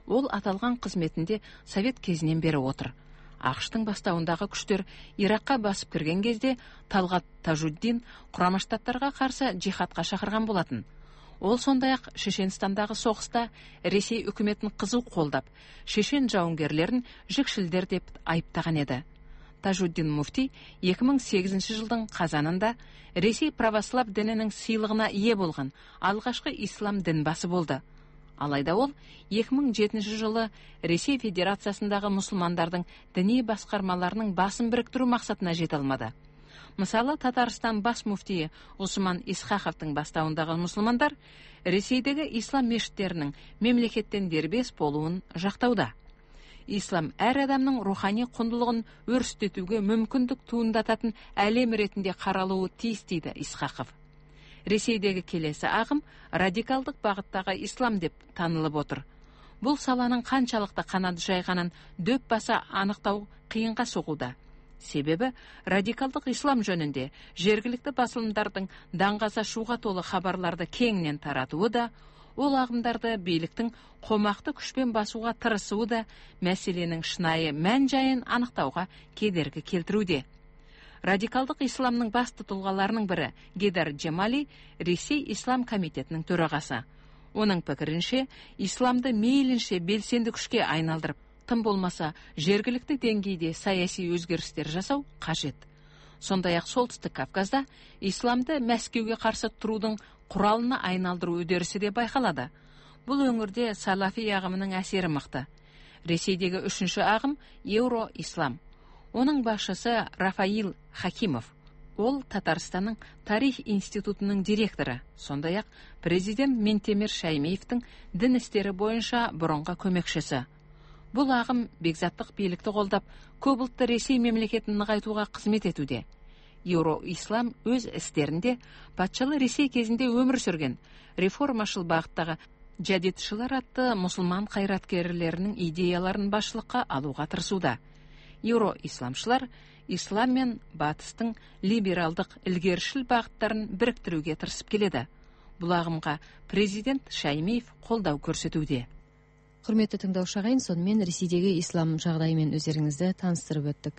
Ол аталған қызметінде совет кезінен бері отыр. ақш-тың бастауындағы күштер Иракқа басып кірген кезде Талғат Тажуддин Құрама Штаттарға қарсы джихадқа шақырған болатын. Ол сондай-ақ Шешенстандағы соғыста Ресей үкіметін қызу қолдап, шешен жауынгерлерін жікшілдер деп айыптаған еді. Тажуддин муфти екі мың сегізінші жылдың қазанында Ресей православ дінінің сыйлығына ие болған алғашқы ислам дінбасы болды. Алайда ол екі мың жетінші жылы Ресей Федерациясындағы мұсылмандардың діни басқармаларының басын біріктіру мақсатына жете алмады. Мысалы, Татарстан бас муфтиі Усман Исхақовтың бастауындағы мұсылмандар Ресейдегі ислам мешіттерінің мемлекеттен дербес болуын жақтауда. Ислам әр адамның рухани құндылығын өрістетуге мүмкіндік туындататын әлем ретінде қаралуы тиіс дейді Исхақов. Ресейдегі келесі ағым радикалдық бағыттағы ислам деп танылып отыр. Бұл саланың қаншалықты қанат жайғанын дөп баса анықтау қиынға соғуда. Себебі радикалдық ислам жөнінде жергілікті басылымдардың даңғаза шуға толы хабарларды кеңінен таратуы да, ол ағымдарды биліктің қомақты күшпен басуға тырысуы да мәселенің шынайы мән-жайын анықтауға кедергі келтіруде. Радикалдық исламның басты тұлғаларының бірі Гейдар Джемали Ресей Ислам комитетінің төрағасы. Оның пікірінше, исламды мейлінше белсенді күшке айналдырып, тым болмаса жергілікті деңгейде саяси өзгерістер жасау қажет. Сондай-ақ Солтүстік Кавказда исламды Мәскеуге қарсы тұрудың құралына айналдыру үдерісі де байқалады. Бұл өңірде салафи ағымының әсері мықты. Ресейдегі үшінші ағым Еуро-ислам. Оның басшысы Рафаил Хакимов. Ол Татарстанның тарих институтының директоры, сондай-ақ президент Ментемир Шаймиевтің дін істері бойынша бұрынғы көмекшісі. Бұл ағым бекзаттық билікті қолдап, көпұлтты Ресей мемлекетін нығайтуға қызмет етуде. Еуро-ислам өз істерінде патшалы Ресей кезінде өмір сүрген реформашыл бағыттағы жадидшылар атты мұсылман қайраткерлерінің идеяларын басшылыққа алуға тырысуда. Еуро-исламшылар ислам мен батыстың либералдық ілгерішіл бағыттарын біріктіруге тырысып келеді. Бұл ағымға президент Шаймиев қолдау көрсетуде. Құрметті тыңдаушы ағайын, сонымен Ресейдегі ислам жағдайымен өздеріңізді таныстырып өттік.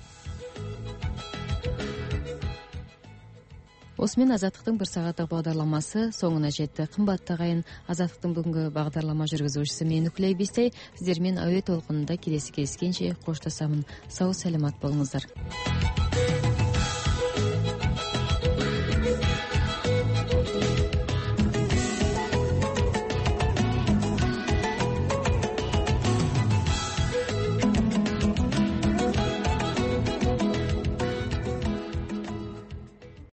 Осымен Азаттықтың бір сағаттық бағдарламасы соңына жетті. Қымбатты ағайын, Азаттықтың бүгінгі бағдарлама жүргізушісі мен Нүкләй Бестай. Сіздермен әуе толқынында келесі кездескенше қоштасамын. Сау саламат болыңыздар.